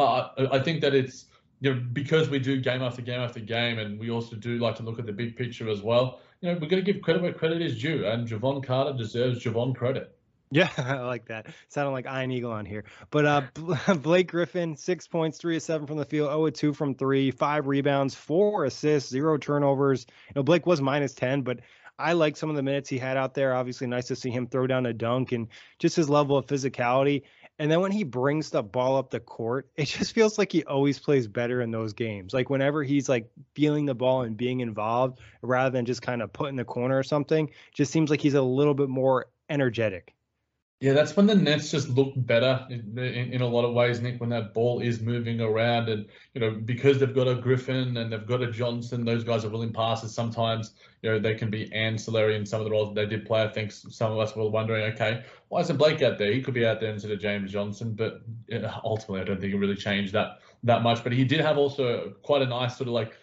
Speaker 4: I think that it's, because we do game after game after game, and we also do like to look at the big picture as well. We're going to give credit where credit is due, and Jevon Carter deserves Jevon credit.
Speaker 3: Yeah, I like that. Sounded like Iron Eagle on here. But Blake Griffin, 6 points, 3 of 7 from the field, 0 of 2 from 3, 5 rebounds, 4 assists, 0 turnovers. Blake was -10, but I like some of the minutes he had out there. Obviously, nice to see him throw down a dunk and just his level of physicality. And then when he brings the ball up the court, it just feels like he always plays better in those games. Like whenever he's feeling the ball and being involved rather than just kind of put in the corner or something, just seems like he's a little bit more energetic.
Speaker 4: Yeah, that's when the Nets just look better in a lot of ways, Nick, when that ball is moving around. And, because they've got a Griffin and they've got a Johnson, those guys are willing passers. Sometimes, they can be ancillary in some of the roles that they did play. I think some of us were wondering, okay, why isn't Blake out there? He could be out there instead of James Johnson. But ultimately, I don't think it really changed that much. But he did have also quite a nice sort of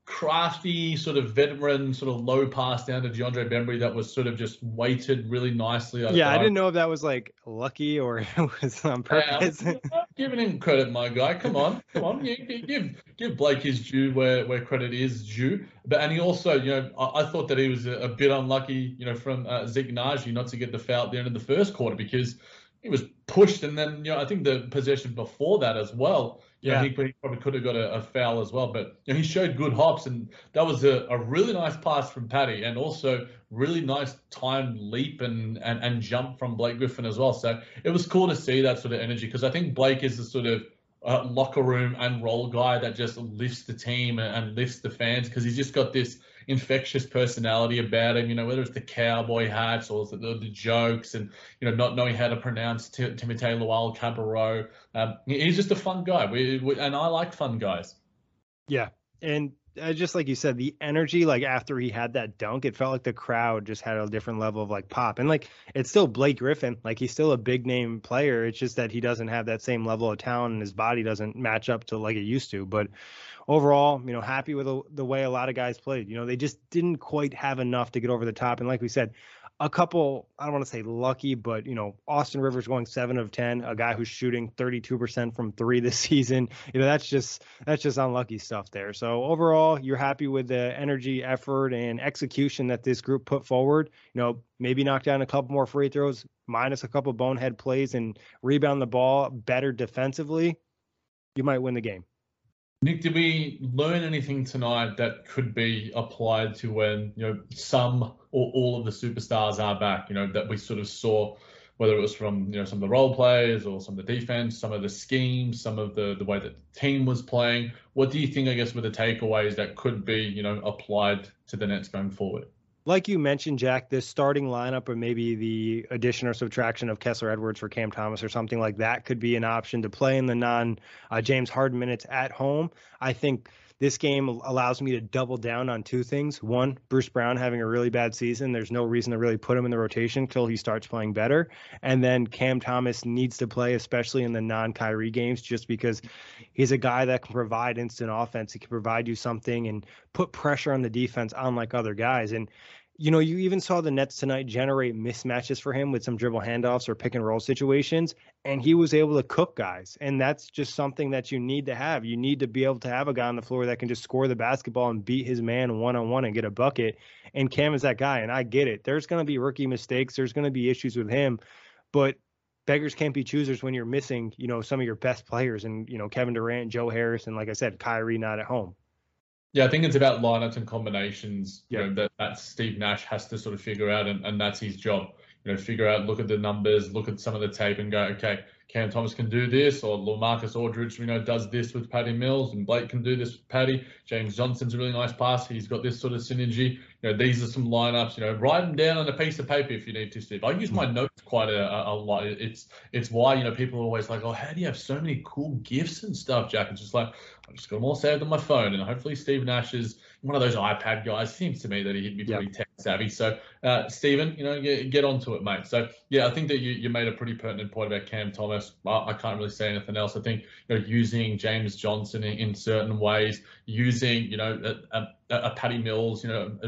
Speaker 4: crafty sort of veteran sort of low pass down to DeAndre Bembry that was sort of just weighted really nicely.
Speaker 3: Yeah, I didn't know if that was lucky or it was on purpose.
Speaker 4: I'm giving him credit, my guy. Come on. Give Blake his due where credit is due. And he also, I thought that he was a bit unlucky, from Zeke Nnaji not to get the foul at the end of the first quarter, because he was pushed, and then I think the possession before that as well. Yeah, he probably could have got a foul as well, but he showed good hops, and that was a really nice pass from Patty, and also really nice timed leap and jump from Blake Griffin as well. So it was cool to see that sort of energy, because I think Blake is the sort of locker room and role guy that just lifts the team and lifts the fans, because he's just got this infectious personality about him, whether it's the cowboy hats or the jokes and, not knowing how to pronounce Timothée Luwawu-Cabarrot. He's just a fun guy. And I like fun guys.
Speaker 3: Yeah. And just like you said, the energy, like after he had that dunk, it felt like the crowd just had a different level of like pop. And like, it's still Blake Griffin. Like, he's still a big name player. It's just that he doesn't have that same level of talent and his body doesn't match up to like it used to. But overall, happy with the way a lot of guys played. They just didn't quite have enough to get over the top. And like we said, a couple, I don't want to say lucky, but, Austin Rivers going 7 of 10, a guy who's shooting 32% from 3 this season. That's just unlucky stuff there. So overall, you're happy with the energy, effort, and execution that this group put forward. Maybe knock down a couple more free throws, minus a couple bonehead plays, and rebound the ball better defensively. You might win the game.
Speaker 4: Nick, did we learn anything tonight that could be applied to when, some or all of the superstars are back, that we sort of saw, whether it was from, some of the role players or some of the defense, some of the schemes, some of the way that the team was playing? What do you think, I guess, were the takeaways that could be, applied to the Nets going forward?
Speaker 3: Like you mentioned, Jack, this starting lineup, or maybe the addition or subtraction of Kessler Edwards for Cam Thomas or something like that, could be an option to play in the non-James Harden minutes at home. I think this game allows me to double down on 2 things. One, Bruce Brown having a really bad season. There's no reason to really put him in the rotation until he starts playing better. And then Cam Thomas needs to play, especially in the non-Kyrie games, just because he's a guy that can provide instant offense. He can provide you something and put pressure on the defense, unlike other guys. And you even saw the Nets tonight generate mismatches for him with some dribble handoffs or pick and roll situations, and he was able to cook guys. And that's just something that you need to have. You need to be able to have a guy on the floor that can just score the basketball and beat his man one-on-one and get a bucket. And Cam is that guy, and I get it. There's going to be rookie mistakes. There's going to be issues with him, but beggars can't be choosers when you're missing, some of your best players, and, Kevin Durant, Joe Harris, and like I said, Kyrie not at home.
Speaker 4: Yeah, I think it's about lineups and combinations, that Steve Nash has to sort of figure out, and that's his job. Figure out, look at the numbers, look at some of the tape and go, okay, Cam Thomas can do this, or LaMarcus Aldridge, does this with Patty Mills, and Blake can do this with Patty. James Johnson's a really nice passer. He's got this sort of synergy. These are some lineups. Write them down on a piece of paper if you need to, Steve. I use my notes quite a lot. It's why, people are always like, oh, how do you have so many cool gifts and stuff, Jack? It's just like, I've just got them all saved on my phone, and hopefully Steve Nash is one of those iPad guys. Seems to me that he'd be pretty tech savvy. So, Stephen, get onto it, mate. So, yeah, I think that you made a pretty pertinent point about Cam Thomas. I can't really say anything else. I think using James Johnson in certain ways, using a Patty Mills,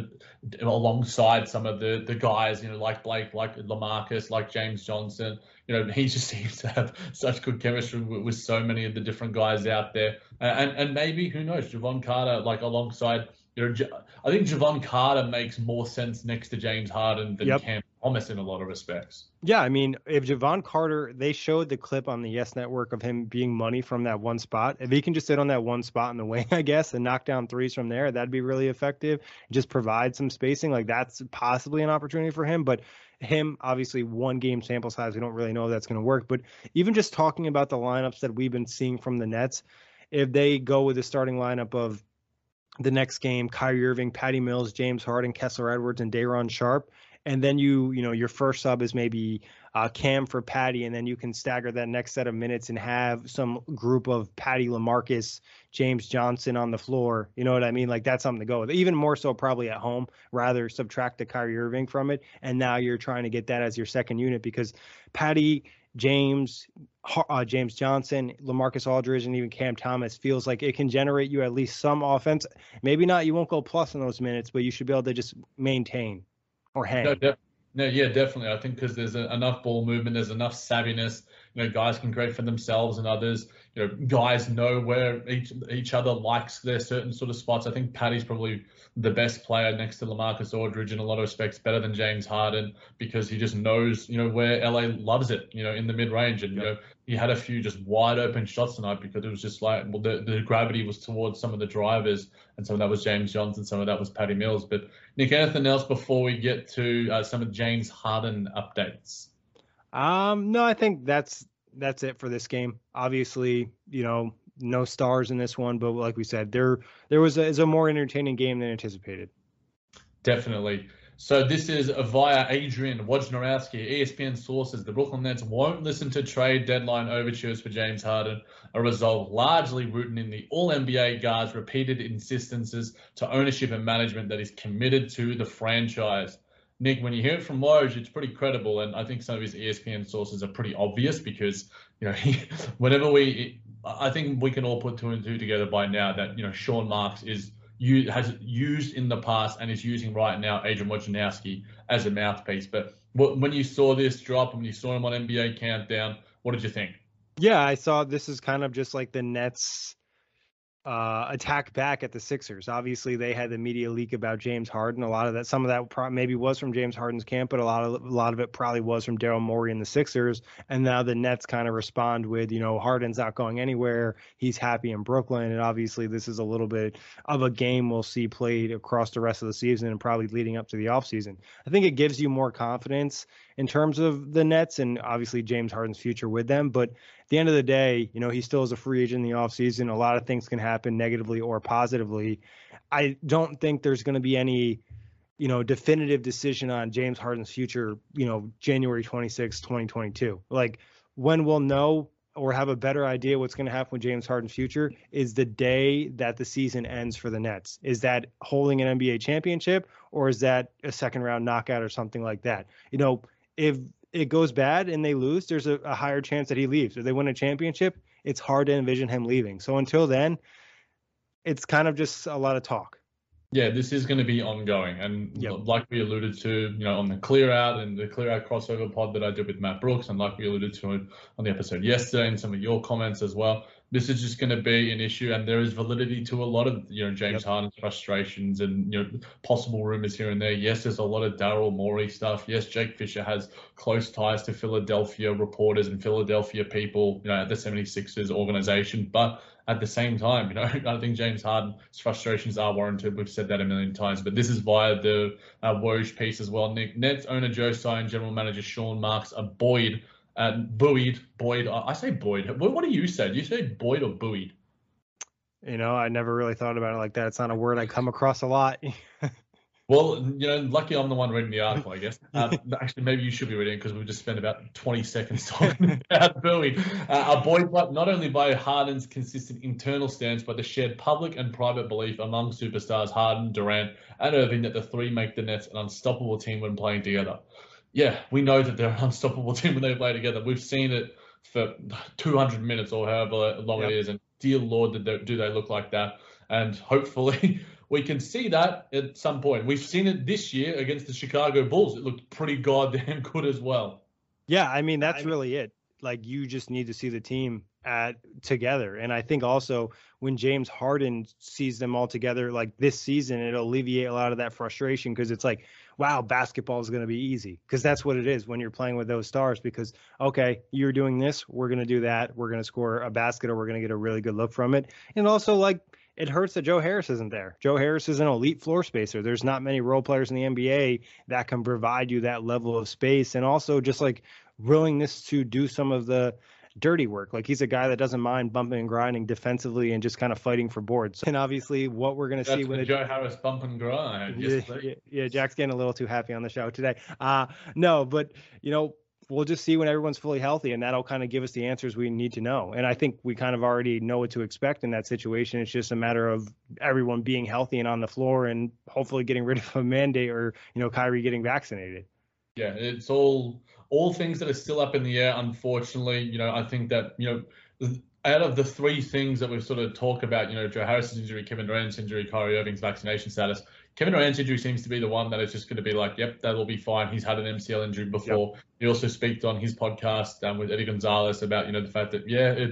Speaker 4: alongside some of the guys, like Blake, like LaMarcus, like James Johnson. He just seems to have such good chemistry with so many of the different guys out there. And maybe, who knows, Javon Carter, like alongside, I think Javon Carter makes more sense next to James Harden than Cam Thomas in a lot of respects.
Speaker 3: Yeah, I mean, if Javon Carter, they showed the clip on the Yes Network of him being money from that one spot. If he can just sit on that one spot in the wing, I guess, and knock down threes from there, that'd be really effective. Just provide some spacing. Like, that's possibly an opportunity for him. But him, obviously, 1 game sample size, we don't really know if that's going to work. But even just talking about the lineups that we've been seeing from the Nets, if they go with the starting lineup of the next game, Kyrie Irving, Patty Mills, James Harden, Kessler Edwards, and Day'Ron Sharpe, and then your first sub is maybe Cam for Patty, and then you can stagger that next set of minutes and have some group of Patty, LaMarcus, James Johnson on the floor. You know what I mean? Like, that's something to go with. Even more so probably at home, rather subtract the Kyrie Irving from it. And now you're trying to get that as your second unit, because Patty, James Johnson, LaMarcus Aldridge, and even Cam Thomas feels like it can generate you at least some offense. Maybe not, you won't go plus in those minutes, but you should be able to just maintain or hang.
Speaker 4: Yeah, definitely. I think because there's enough ball movement, there's enough savviness. Guys can create for themselves and others. Guys know where each other likes their certain sort of spots. I think Patty's probably the best player next to LaMarcus Aldridge in a lot of respects, better than James Harden, because he just knows, where LA loves it, in the mid range. And, he had a few just wide open shots tonight because it was just like, well, the gravity was towards some of the drivers, and some of that was James Johnson, some of that was Patty Mills. But Nick, anything else before we get to some of James Harden updates?
Speaker 3: No, I think that's that's it for this game. Obviously, no stars in this one, but like we said, there was a more entertaining game than anticipated.
Speaker 4: Definitely. So this is via Adrian Wojnarowski, ESPN sources. The Brooklyn Nets won't listen to trade deadline overtures for James Harden, a result largely rooted in the All-NBA guard's repeated insistences to ownership and management that is committed to the franchise. Nick, when you hear it from Woj, it's pretty credible, and I think some of his ESPN sources are pretty obvious because, I think we can all put two and two together by now that, Sean Marks has used in the past and is using right now Adrian Wojnarowski as a mouthpiece. But when you saw this drop, when you saw him on NBA Countdown, what did you think?
Speaker 3: Yeah, I saw this is kind of just like the Nets attack back at the Sixers. Obviously, they had the media leak about James Harden. Some of that maybe was from James Harden's camp, but a lot of it probably was from Daryl Morey and the Sixers. And now the Nets kind of respond with, Harden's not going anywhere. He's happy in Brooklyn. And obviously, this is a little bit of a game we'll see played across the rest of the season and probably leading up to the offseason. I think it gives you more confidence in terms of the Nets and obviously James Harden's future with them. But at the end of the day, he still is a free agent in the offseason. A lot of things can happen negatively or positively. I don't think there's going to be any, definitive decision on James Harden's future, January 26, 2022. Like, when we'll know or have a better idea what's going to happen with James Harden's future is the day that the season ends for the Nets. Is that holding an NBA championship, or is that a second round knockout or something like that? If it goes bad and they lose, there's a higher chance that he leaves. If they win a championship, it's hard to envision him leaving. So until then, it's kind of just a lot of talk.
Speaker 4: Yeah, this is going to be ongoing. And like we alluded to, on the Clear Out and the Clear Out crossover pod that I did with Matt Brooks, and like we alluded to on the episode yesterday and some of your comments as well, this is just going to be an issue, and there is validity to a lot of James Harden's frustrations and possible rumors here and there. Yes, there's a lot of Daryl Morey stuff. Yes, Jake Fisher has close ties to Philadelphia reporters and Philadelphia people, at the 76ers organization. But at the same time, I think James Harden's frustrations are warranted. We've said that a million times, but this is via the Woj piece as well. Nick, Nets owner Joe Tsai and general manager Sean Marks are buoyed. Boyd. I say Boyd. What do you say? Do you say Boyd or buoyed?
Speaker 3: I never really thought about it like that. It's not a word I come across a lot.
Speaker 4: Well, lucky I'm the one reading the article, I guess. Actually, maybe you should be reading it because we've just spent about 20 seconds talking about buoyed. Buoyed not only by Harden's consistent internal stance, but the shared public and private belief among superstars Harden, Durant, and Irving that the three make the Nets an unstoppable team when playing together. Yeah, we know that they're an unstoppable team when they play together. We've seen it for 200 minutes or however long it is. And dear Lord, do they look like that? And hopefully we can see that at some point. We've seen it this year against the Chicago Bulls. It looked pretty goddamn good as well.
Speaker 3: Yeah, that's really it. Like, you just need to see the team together. And I think also when James Harden sees them all together, like this season, it'll alleviate a lot of that frustration because it's like, wow, basketball is going to be easy, because that's what it is when you're playing with those stars. Because, okay, you're doing this, we're going to do that. We're going to score a basket, or we're going to get a really good look from it. And also, like, it hurts that Joe Harris isn't there. Joe Harris is an elite floor spacer. There's not many role players in the NBA that can provide you that level of space, and also just like willingness to do some of the dirty work. Like, he's a guy that doesn't mind bumping and grinding defensively and just kind of fighting for boards. And obviously what we're going to see when
Speaker 4: Joe Harris bump and grind.
Speaker 3: Yeah, Jack's getting a little too happy on the show today. No, but we'll just see when everyone's fully healthy, and that'll kind of give us the answers we need to know. And I think we kind of already know what to expect in that situation. It's just a matter of everyone being healthy and on the floor, and hopefully getting rid of a mandate, or Kyrie getting vaccinated.
Speaker 4: Yeah, it's all things that are still up in the air, unfortunately. I think that, out of the three things that we've sort of talked about, Joe Harris's injury, Kevin Durant's injury, Kyrie Irving's vaccination status, Kevin Durant's injury seems to be the one that is just going to be like, yep, that'll be fine. He's had an MCL injury before. Yep. He also speaks on his podcast with Eddie Gonzalez about, the fact that,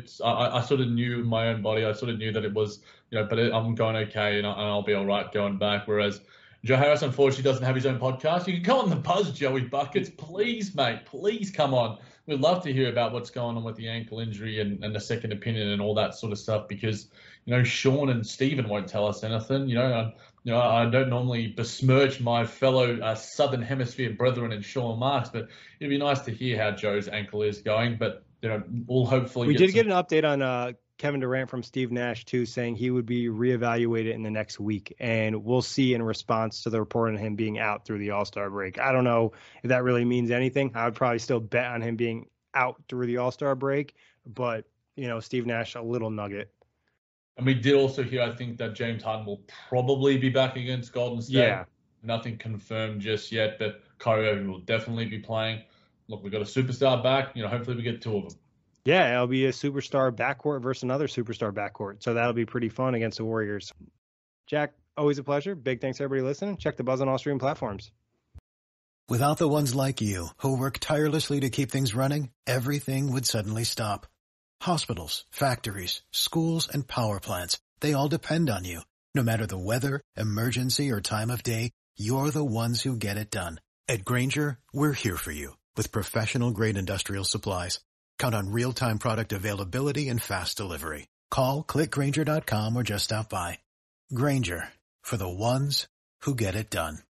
Speaker 4: I sort of knew in my own body, I sort of knew that it was, but I'm going okay and I'll be all right going back. Whereas Joe Harris, unfortunately, doesn't have his own podcast. You can come on The Buzz, Joey Buckets. Please, mate, please come on. We'd love to hear about what's going on with the ankle injury and the second opinion and all that sort of stuff because, Sean and Stephen won't tell us anything. I don't normally besmirch my fellow Southern Hemisphere brethren and Sean Marks, but it'd be nice to hear how Joe's ankle is going. But, we'll hopefully
Speaker 3: We did get an update on Kevin Durant from Steve Nash, too, saying he would be reevaluated in the next week. And we'll see in response to the report on him being out through the All-Star break. I don't know if that really means anything. I would probably still bet on him being out through the All-Star break. But, Steve Nash, a little nugget.
Speaker 4: And we did also hear, I think, that James Harden will probably be back against Golden State.
Speaker 3: Yeah.
Speaker 4: Nothing confirmed just yet, but Kyrie Irving will definitely be playing. Look, we've got a superstar back. Hopefully we get two of them.
Speaker 3: Yeah, it'll be a superstar backcourt versus another superstar backcourt. So that'll be pretty fun against the Warriors. Jack, always a pleasure. Big thanks to everybody listening. Check the Buzz on all streaming platforms.
Speaker 5: Without the ones like you, who work tirelessly to keep things running, everything would suddenly stop. Hospitals, factories, schools, and power plants, they all depend on you. No matter the weather, emergency, or time of day, you're the ones who get it done. At Grainger, we're here for you with professional-grade industrial supplies. Count on real-time product availability and fast delivery. Call, click Grainger.com, or just stop by. Grainger, for the ones who get it done.